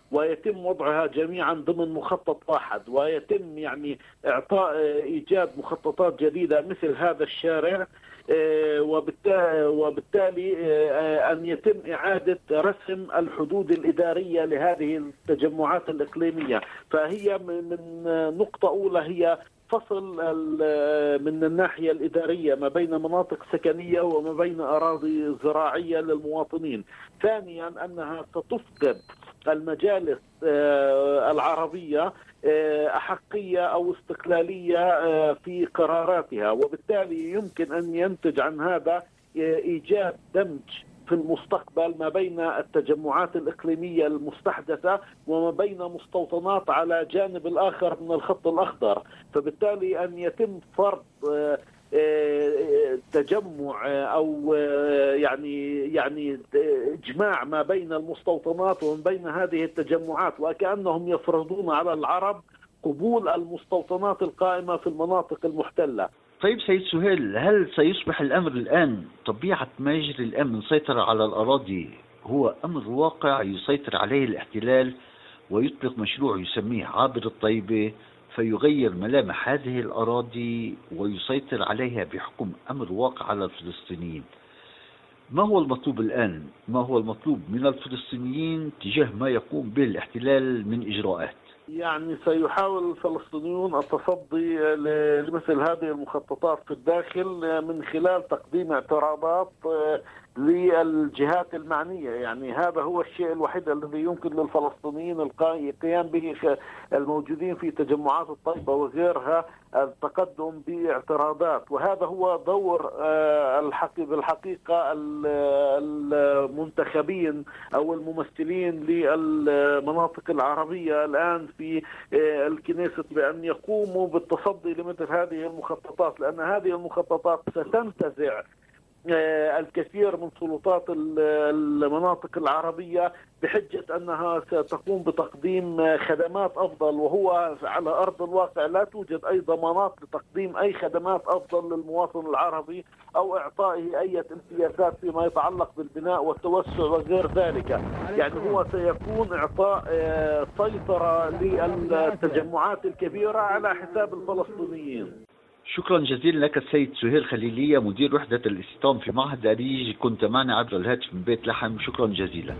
ويتم وضعها جميعا ضمن مخطط واحد، ويتم يعني إعطاء إيجاد مخططات جديدة مثل هذا الشارع، وبالتالي أن يتم إعادة رسم الحدود الإدارية لهذه التجمعات الإقليمية. فهي من نقطة أولى هي فصل من الناحية الإدارية ما بين مناطق سكنية وما بين أراضي زراعية للمواطنين. ثانيا أنها ستفقد المجالس العربية أحقية أو استقلالية في قراراتها، وبالتالي يمكن أن ينتج عن هذا إيجاد دمج في المستقبل ما بين التجمعات الإقليمية المستحدثة وما بين مستوطنات على جانب الآخر من الخط الأخضر. فبالتالي أن يتم فرض تجمع أو يعني إجماع ما بين المستوطنات وما بين هذه التجمعات، وكأنهم يفرضون على العرب قبول المستوطنات القائمة في المناطق المحتلة. طيب سيد سهيل، هل سيصبح الأمر الآن طبيعة ما يجري الآن من سيطرة على الأراضي هو أمر واقع يسيطر عليه الاحتلال ويطلق مشروع يسميه عابر الطيبة فيغير ملامح هذه الأراضي ويسيطر عليها بحكم أمر واقع على الفلسطينيين؟ ما هو المطلوب الآن؟ ما هو المطلوب من الفلسطينيين تجاه ما يقوم به الاحتلال من إجراءات؟ يعني سيحاول الفلسطينيون التصدي لمثل هذه المخططات في الداخل من خلال تقديم اعتراضات للجهات المعنية. يعني هذا هو الشيء الوحيد الذي يمكن للفلسطينيين القيام به الموجودين في تجمعات الطيبة وغيرها، التقدم باعتراضات. وهذا هو دور بالحقيقة المنتخبين أو الممثلين للمناطق العربية الآن في الكنيسة بأن يقوموا بالتصدي لمثل هذه المخططات، لأن هذه المخططات ستنتزع الكثير من سلطات المناطق العربية بحجة أنها ستقوم بتقديم خدمات أفضل، وهو على أرض الواقع لا توجد أي ضمانات لتقديم أي خدمات أفضل للمواطن العربي أو إعطائه أي امتيازات فيما يتعلق بالبناء والتوسع وغير ذلك. يعني هو سيكون إعطاء سيطرة للتجمعات الكبيرة على حساب الفلسطينيين. شكرا جزيلا لك السيد سهيل خليلية، مدير وحدة الاستيطان في معهد أريج، كنت معنا عبر الهاتف من بيت لحم. شكرا جزيلا.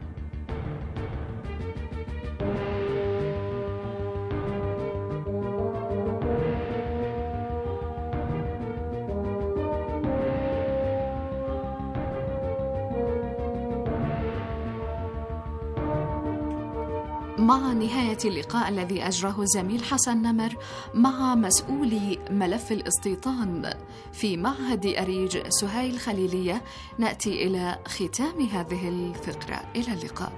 مع نهاية اللقاء الذي أجراه زميل حسن نمر مع مسؤولي ملف الاستيطان في معهد أريج سهيل خليلية، نأتي إلى ختام هذه الفقرة. إلى اللقاء.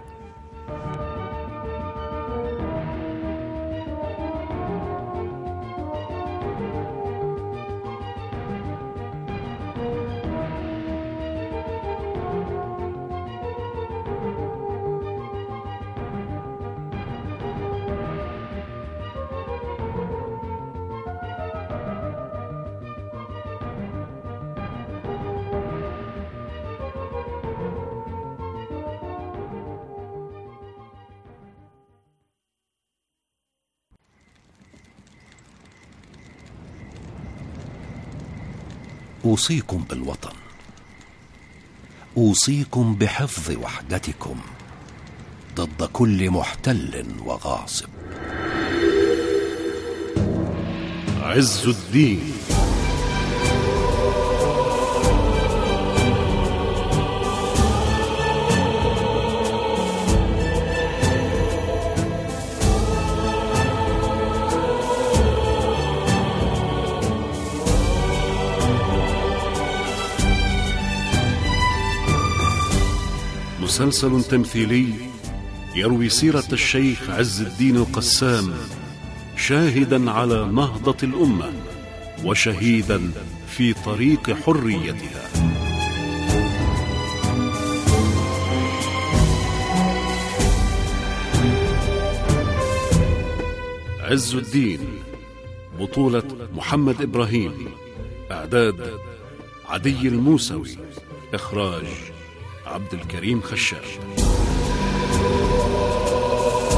أوصيكم بالوطن، أوصيكم بحفظ وحدتكم ضد كل محتل وغاصب. عز الدين. مسلسل تمثيلي يروي سيرة الشيخ عز الدين القسام، شاهدا على نهضة الأمة وشهيدا في طريق حريتها. عز الدين، بطولة محمد إبراهيم، إعداد عدي الموسوي، إخراج عبد الكريم خشاش.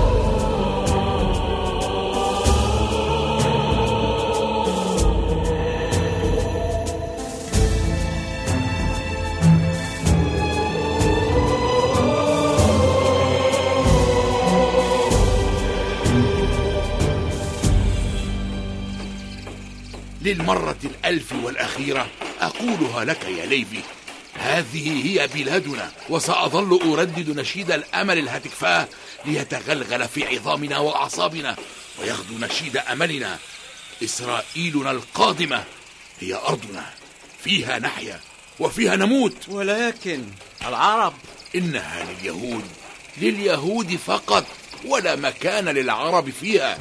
للمرة 1000 والأخيرة أقولها لك يا ليفي، هذه هي بلادنا، وسأظل أردد نشيد الأمل الهتكفاه ليتغلغل في عظامنا وأعصابنا، ويغدو نشيد أملنا: إسرائيلنا القادمة هي أرضنا، فيها نحيا وفيها نموت. ولكن العرب إنها لليهود فقط، ولا مكان للعرب فيها.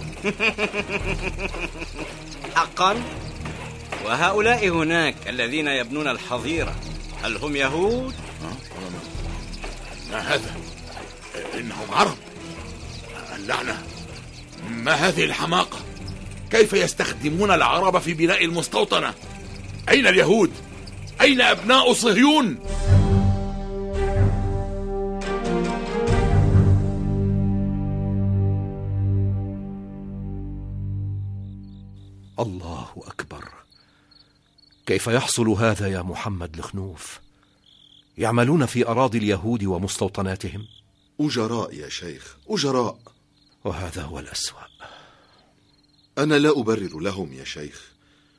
حقا؟ وهؤلاء هناك الذين يبنون الحظيرة، هل هم يهود؟ ما هذا؟ إنهم عرب. اللعنة، ما هذه الحماقة؟ كيف يستخدمون العرب في بناء المستوطنة؟ أين اليهود؟ أين أبناء صهيون؟ الله أكبر، كيف يحصل هذا يا محمد الخنوف؟ يعملون في أراضي اليهود ومستوطناتهم؟ أجراء يا شيخ، أجراء. وهذا هو الأسوأ. أنا لا أبرر لهم يا شيخ،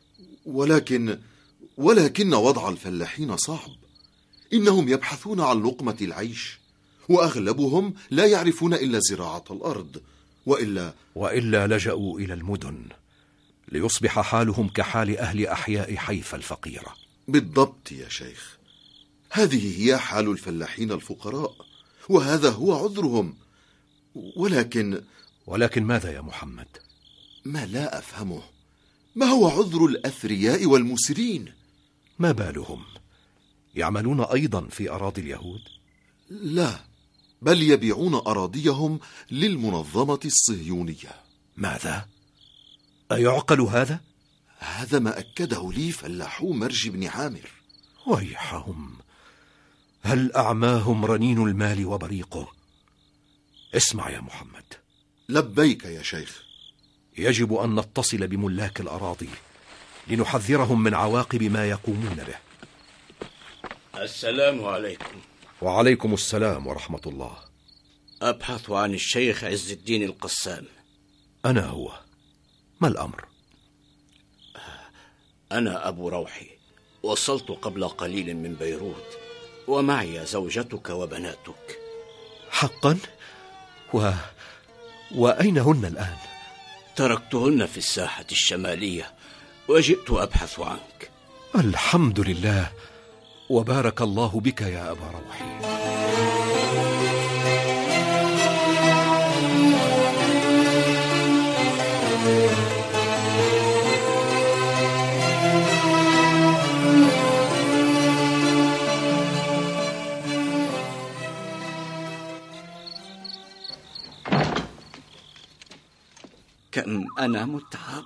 ولكن وضع الفلاحين صعب. إنهم يبحثون عن لقمة العيش، وأغلبهم لا يعرفون إلا زراعة الأرض، وإلا لجأوا إلى المدن ليصبح حالهم كحال أهل أحياء حيفا الفقيرة. بالضبط يا شيخ، هذه هي حال الفلاحين الفقراء، وهذا هو عذرهم. ولكن ماذا يا محمد؟ ما لا أفهمه، ما هو عذر الأثرياء والمسرين؟ ما بالهم؟ يعملون أيضا في أراضي اليهود؟ لا، بل يبيعون أراضيهم للمنظمة الصهيونية. ماذا؟ أيعقل هذا؟ هذا ما أكده لي فلاحو مرج بن عامر. ويحهم، هل أعماهم رنين المال وبريقه؟ اسمع يا محمد. لبيك يا شيخ. يجب أن نتصل بملاك الأراضي لنحذرهم من عواقب ما يقومون به. السلام عليكم. وعليكم السلام ورحمة الله. أبحث عن الشيخ عز الدين القسام. أنا هو. ما الأمر؟ أنا أبو روحي، وصلت قبل قليل من بيروت، ومعي زوجتك وبناتك. حقا؟ وأين هن الآن؟ تركتهن في الساحة الشمالية وجئت أبحث عنك. الحمد لله، وبارك الله بك يا أبا روحي. كم أنا متعب.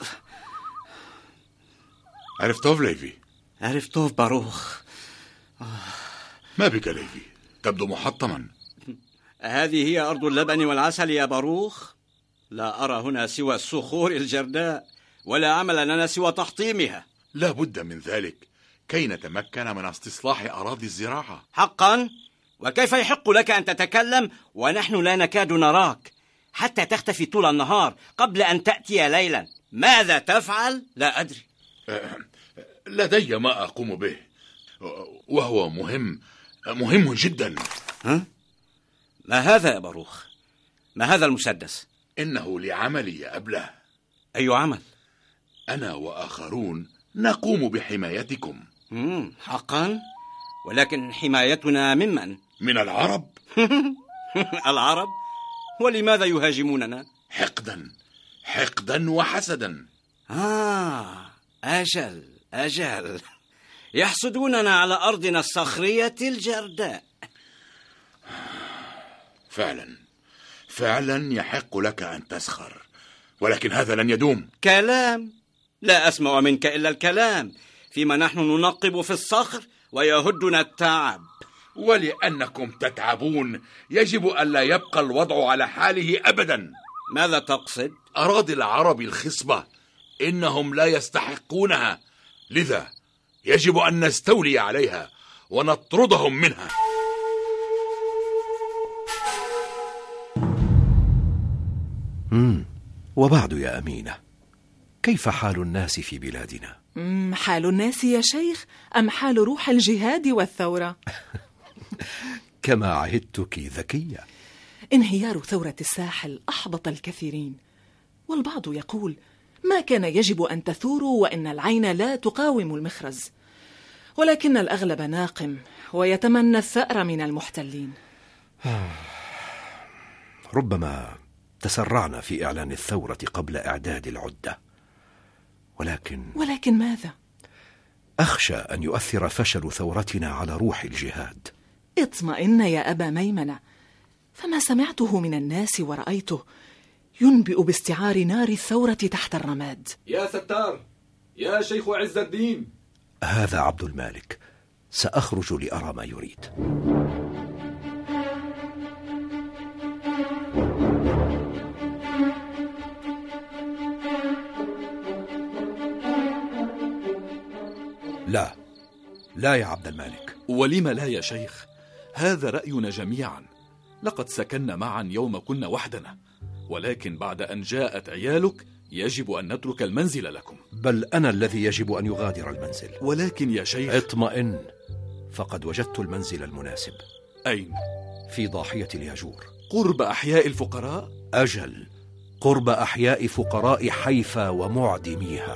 عرفتوف ليفي؟ عرفتوف باروخ. ما بك ليفي؟ تبدو محطما. هذه هي أرض اللبن والعسل يا باروخ؟ لا أرى هنا سوى الصخور الجرداء، ولا عمل لنا سوى تحطيمها. لا بد من ذلك كي نتمكن من استصلاح أراضي الزراعة. حقا؟ وكيف يحق لك أن تتكلم ونحن لا نكاد نراك، حتى تختفي طول النهار قبل أن تأتي ليلا؟ ماذا تفعل؟ لا أدري. لدي ما أقوم به، وهو مهم جدا. ها؟ ما هذا يا باروخ؟ ما هذا المسدس؟ إنه لعملي يا أبله. أي عمل؟ أنا وآخرون نقوم بحمايتكم. حقا؟ ولكن حمايتنا ممن؟ من العرب. العرب؟ ولماذا يهاجموننا؟ حقدا وحسدا. أجل يحسدوننا على أرضنا الصخرية الجرداء. فعلا يحق لك أن تسخر، ولكن هذا لن يدوم. كلام؟ لا أسمع منك إلا الكلام، فيما نحن ننقب في الصخر ويهدنا التعب. ولأنكم تتعبون يجب ألا يبقى الوضع على حاله أبدا. ماذا تقصد؟ أراضي العرب الخصبة إنهم لا يستحقونها، لذا يجب أن نستولي عليها ونطردهم منها. وبعد يا أمينة؟ كيف حال الناس في بلادنا؟ حال الناس يا شيخ أم حال روح الجهاد والثورة؟ كما عهدتك ذكية. انهيار ثورة الساحل أحبط الكثيرين، والبعض يقول ما كان يجب أن تثوروا وإن العين لا تقاوم المخرز، ولكن الأغلب ناقم ويتمنى الثأر من المحتلين. ربما تسرعنا في إعلان الثورة قبل إعداد العدة، ولكن ماذا؟ أخشى أن يؤثر فشل ثورتنا على روح الجهاد. اطمئن يا أبا ميمنة، فما سمعته من الناس ورأيته ينبئ باستعار نار الثورة تحت الرماد. يا ستار، يا شيخ عز الدين. هذا عبد المالك، سأخرج لأرى ما يريد. لا يا عبد المالك. ولم لا يا شيخ؟ هذا رأينا جميعا. لقد سكننا معا يوم كنا وحدنا، ولكن بعد أن جاءت عيالك يجب أن نترك المنزل لكم. بل أنا الذي يجب أن يغادر المنزل. ولكن يا شيخ. اطمئن، فقد وجدت المنزل المناسب. أين؟ في ضاحية الياجور، قرب أحياء الفقراء؟ أجل، قرب أحياء فقراء حيفا ومعدميها.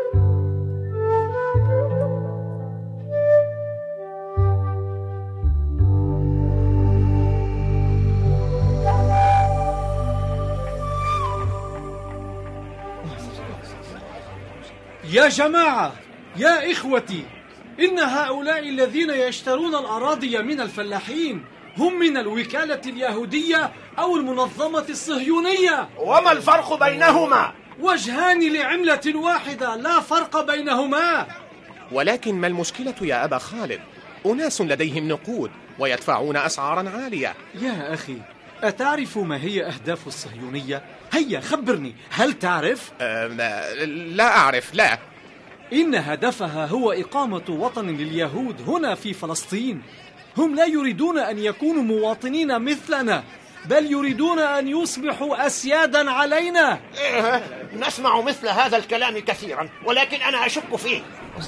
يا جماعة، يا إخوتي، إن هؤلاء الذين يشترون الأراضي من الفلاحين هم من الوكالة اليهودية أو المنظمة الصهيونية. وما الفرق بينهما؟ وجهان لعملة واحدة، لا فرق بينهما. ولكن ما المشكلة يا أبا خالد؟ أناس لديهم نقود ويدفعون أسعارا عالية. يا أخي، أتعرف ما هي أهداف الصهيونية؟ هيا خبرني، هل تعرف؟ لا أعرف، لا. إن هدفها هو إقامة وطن لليهود هنا في فلسطين. هم لا يريدون أن يكونوا مواطنين مثلنا، بل يريدون أن يصبحوا أسيادا علينا. نسمع مثل هذا الكلام كثيرا، ولكن أنا أشك فيه.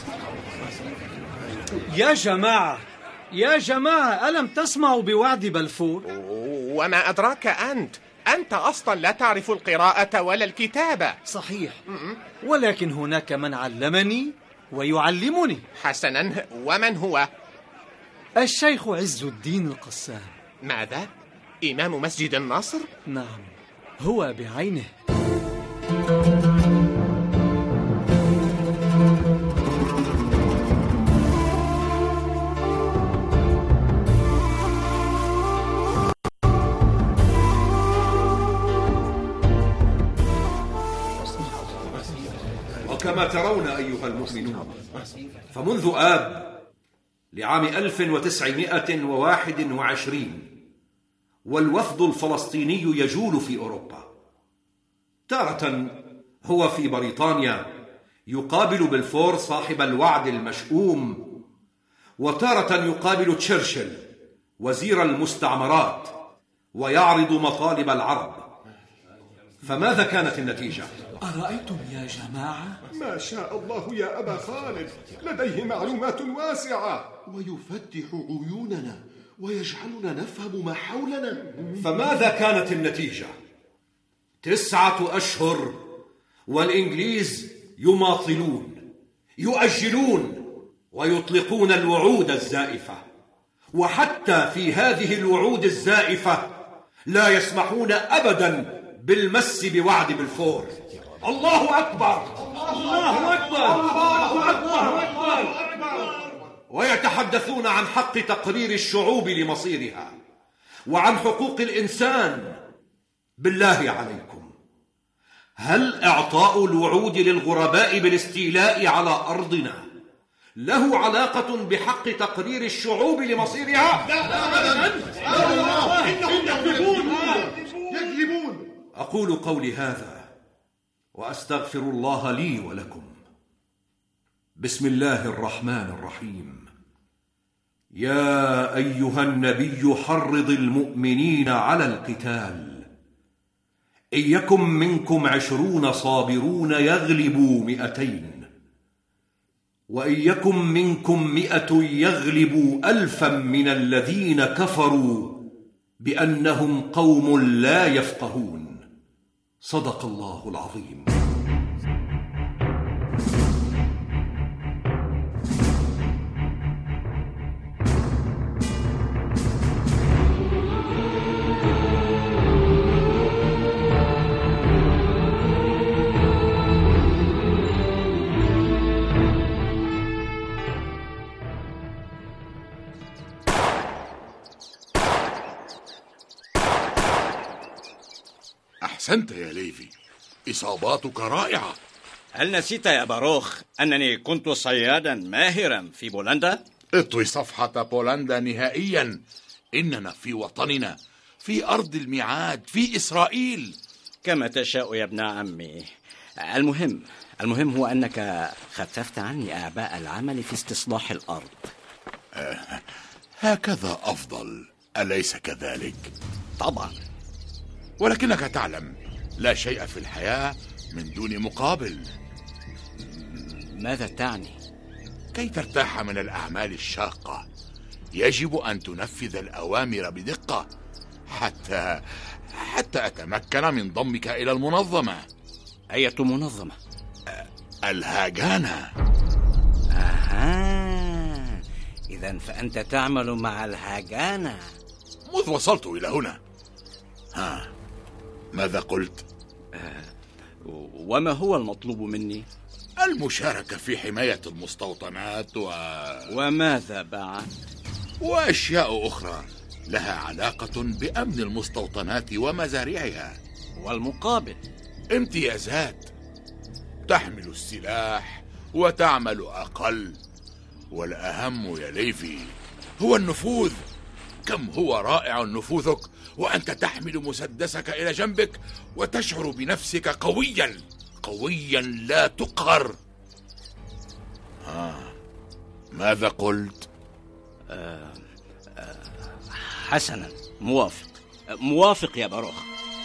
يا جماعة، ألم تسمعوا بوعد بلفور؟ وما أدراك أنت أصلا لا تعرف القراءة ولا الكتابة. صحيح، ولكن هناك من علمني ويعلمني. حسنا، ومن هو؟ الشيخ عز الدين القسام. ماذا؟ إمام مسجد النصر؟ نعم، هو بعينه. وكما ترون أيها المؤمنون، فمنذ آب لعام 1921 والوفد الفلسطيني يجول في أوروبا، تارة هو في بريطانيا يقابل بلفور صاحب الوعد المشؤوم، وتارة يقابل تشرشل وزير المستعمرات ويعرض مطالب العرب. فماذا كانت النتيجة؟ أرأيتم يا جماعة؟ ما شاء الله يا أبا خالد، لديه معلومات واسعة ويفتح عيوننا ويجعلنا نفهم ما حولنا. فماذا كانت النتيجة؟ 9 أشهر والإنجليز يماطلون، يؤجلون ويطلقون الوعود الزائفة، وحتى في هذه الوعود الزائفة لا يسمحون أبدا بالمس بوعد بلفور. الله أكبر، الله أكبر، الله أكبر، الله أكبر. ويتحدثون عن حق تقرير الشعوب لمصيرها وعن حقوق الإنسان. بالله عليكم، هل إعطاء الوعود للغرباء بالاستيلاء على أرضنا له علاقة بحق تقرير الشعوب لمصيرها؟ لا أبدا، إنهم يكذبون. أقول قولي هذا وأستغفر الله لي ولكم. بسم الله الرحمن الرحيم. يا أيها النبي حرض المؤمنين على القتال إن يكن منكم 20 صابرون يغلبوا 200، وإن يكن منكم 100 يغلبوا 1000 من الذين كفروا بأنهم قوم لا يفقهون. صدق الله العظيم. أحسنت يا ليفي، إصاباتك رائعة. هل نسيت يا باروخ أنني كنت صيادا ماهرا في بولندا؟ اطوي صفحة بولندا نهائيا. إننا في وطننا، في أرض الميعاد، في إسرائيل. كما تشاء يا ابن عمي. المهم هو أنك خففت عني أعباء العمل في استصلاح الأرض. هكذا أفضل، أليس كذلك؟ طبعا. ولكنك تعلم، لا شيء في الحياة من دون مقابل. ماذا تعني؟ كي ترتاح من الأعمال الشاقة يجب أن تنفذ الأوامر بدقة حتى أتمكن من ضمك إلى المنظمة. أية منظمة؟ الهاجانة. إذن فأنت تعمل مع الهاجانة. مذ وصلت إلى هنا. ماذا قلت؟ وما هو المطلوب مني؟ المشاركة في حماية المستوطنات وماذا بعد؟ وأشياء أخرى لها علاقة بأمن المستوطنات ومزارعها. والمقابل؟ امتيازات. تحمل السلاح وتعمل أقل، والأهم يا ليفي هو النفوذ. كم هو رائع نفوذك وأنت تحمل مسدسك إلى جنبك وتشعر بنفسك قويا لا تقهر. ماذا قلت؟ حسنا، موافق يا باروخ.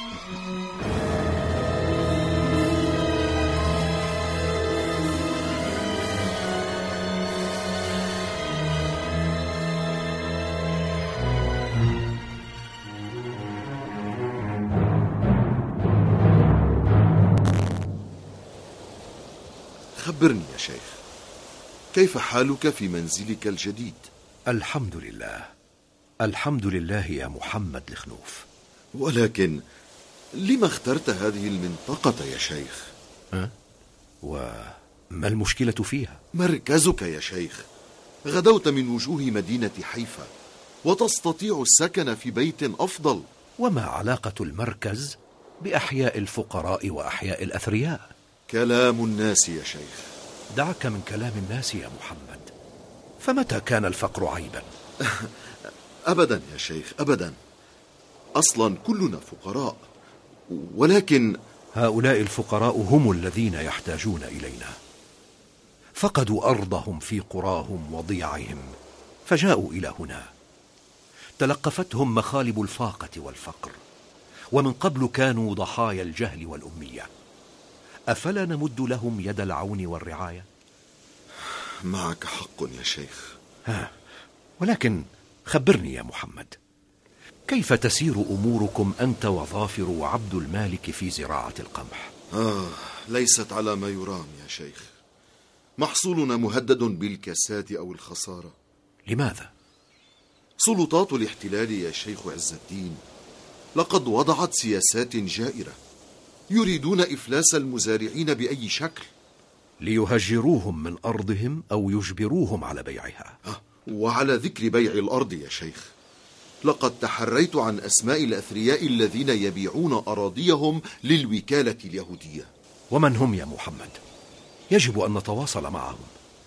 خبرني يا شيخ، كيف حالك في منزلك الجديد؟ الحمد لله يا محمد لخنوف. ولكن لما اخترت هذه المنطقة يا شيخ؟ وما المشكلة فيها؟ مركزك يا شيخ. غدوت من وجوه مدينة حيفا وتستطيع السكن في بيت أفضل. وما علاقة المركز بأحياء الفقراء وأحياء الأثرياء؟ كلام الناس يا شيخ. دعك من كلام الناس يا محمد، فمتى كان الفقر عيبا؟ أبدا يا شيخ، أبدا. أصلا كلنا فقراء، ولكن هؤلاء الفقراء هم الذين يحتاجون إلينا. فقدوا أرضهم في قراهم وضيعهم فجاءوا إلى هنا. تلقفتهم مخالب الفاقة والفقر، ومن قبل كانوا ضحايا الجهل والأمية. أفلا نمد لهم يد العون والرعاية؟ معك حق يا شيخ. ولكن خبرني يا محمد، كيف تسير أموركم أنت وظافر وعبد المالك في زراعة القمح؟ ليست على ما يرام يا شيخ. محصولنا مهدد بالكساد أو الخسارة. لماذا؟ سلطات الاحتلال يا شيخ عز الدين لقد وضعت سياسات جائرة، يريدون إفلاس المزارعين بأي شكل، ليهجروهم من أرضهم أو يجبروهم على بيعها. وعلى ذكر بيع الأرض يا شيخ، لقد تحريت عن أسماء الأثرياء الذين يبيعون أراضيهم للوكالة اليهودية. ومن هم يا محمد؟ يجب أن نتواصل معهم.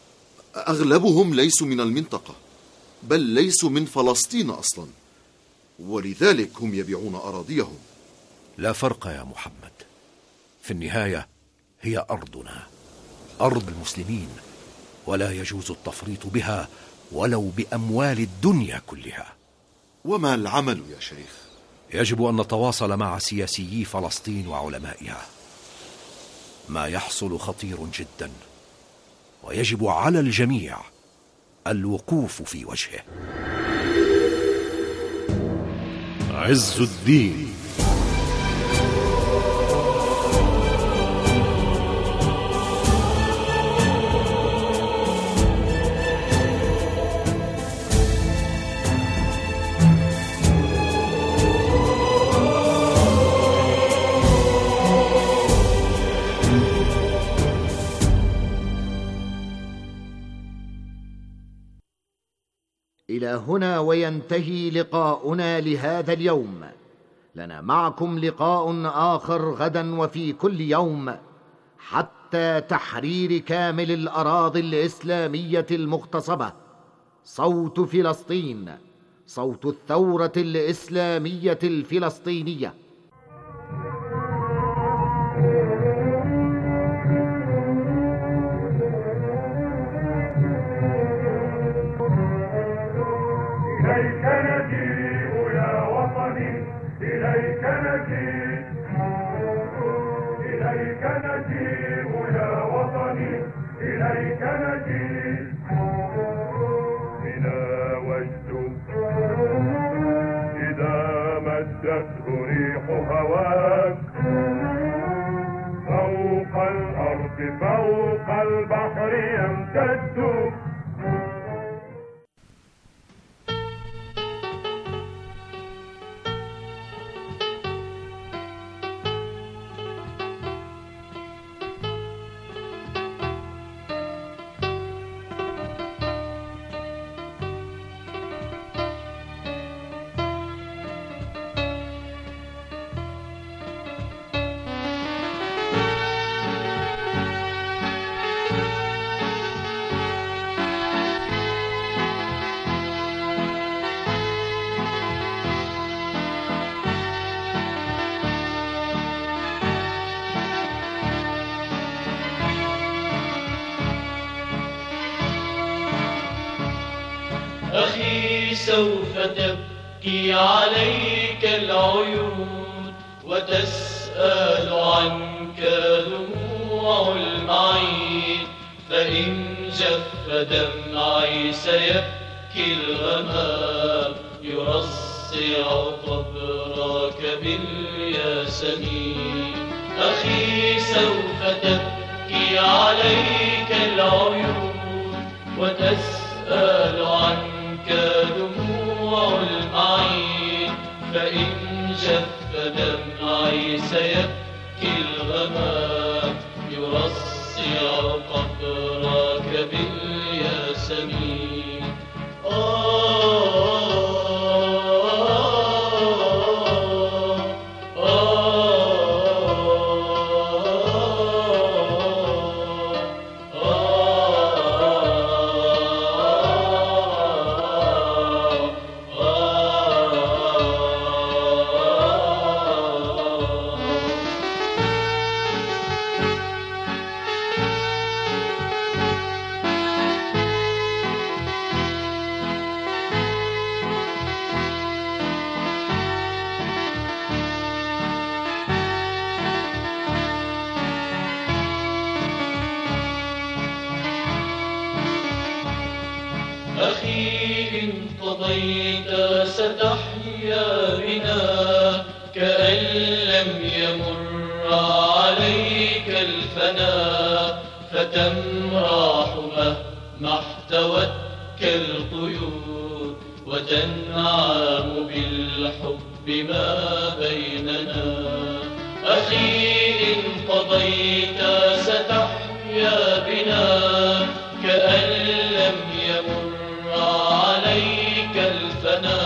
أغلبهم ليسوا من المنطقة، بل ليسوا من فلسطين أصلا، ولذلك هم يبيعون أراضيهم. لا فرق يا محمد، في النهاية هي أرضنا، أرض المسلمين، ولا يجوز التفريط بها ولو بأموال الدنيا كلها. وما العمل يا شيخ؟ يجب أن نتواصل مع سياسيي فلسطين وعلمائها. ما يحصل خطير جدا، ويجب على الجميع الوقوف في وجهه. عز الدين. إلى هنا وينتهي لقاؤنا لهذا اليوم. لنا معكم لقاء آخر غدا وفي كل يوم، حتى تحرير كامل الأراضي الإسلامية المغتصبة. صوت فلسطين، صوت الثورة الإسلامية الفلسطينية. إليك نجيء يا وطني، إليك نجيء، إليك نجيء يا وطني، إليك نجيء. بنا وجد إذا مدته ريح هواك، فوق الأرض فوق البحر يمتد. أخي سوف تبكي عليك العيون، وتسأل عنك دموع المعين، فإن جف دمعي سيبكي الغمام، يرصع قبرك بالياسمين. أخي سوف تبكي عليك العيون، وتسأل عنك دموع المعين، فإن جف دمعي سيبكي الغمام، يرصع قبرك بالياسمين. أخي إن قضيت ستحيا بنا، كأن لم يمر عليك الفنا، فتمرح مهما احتوتك القيود، وتنعم بالحب ما بيننا. أخي إن قضيت ستحيا بنا، كأن لم يمر عليك الفنا،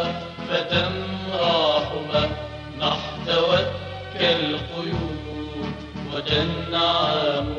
فتمرح مهما احتوتك القيود، وتنعم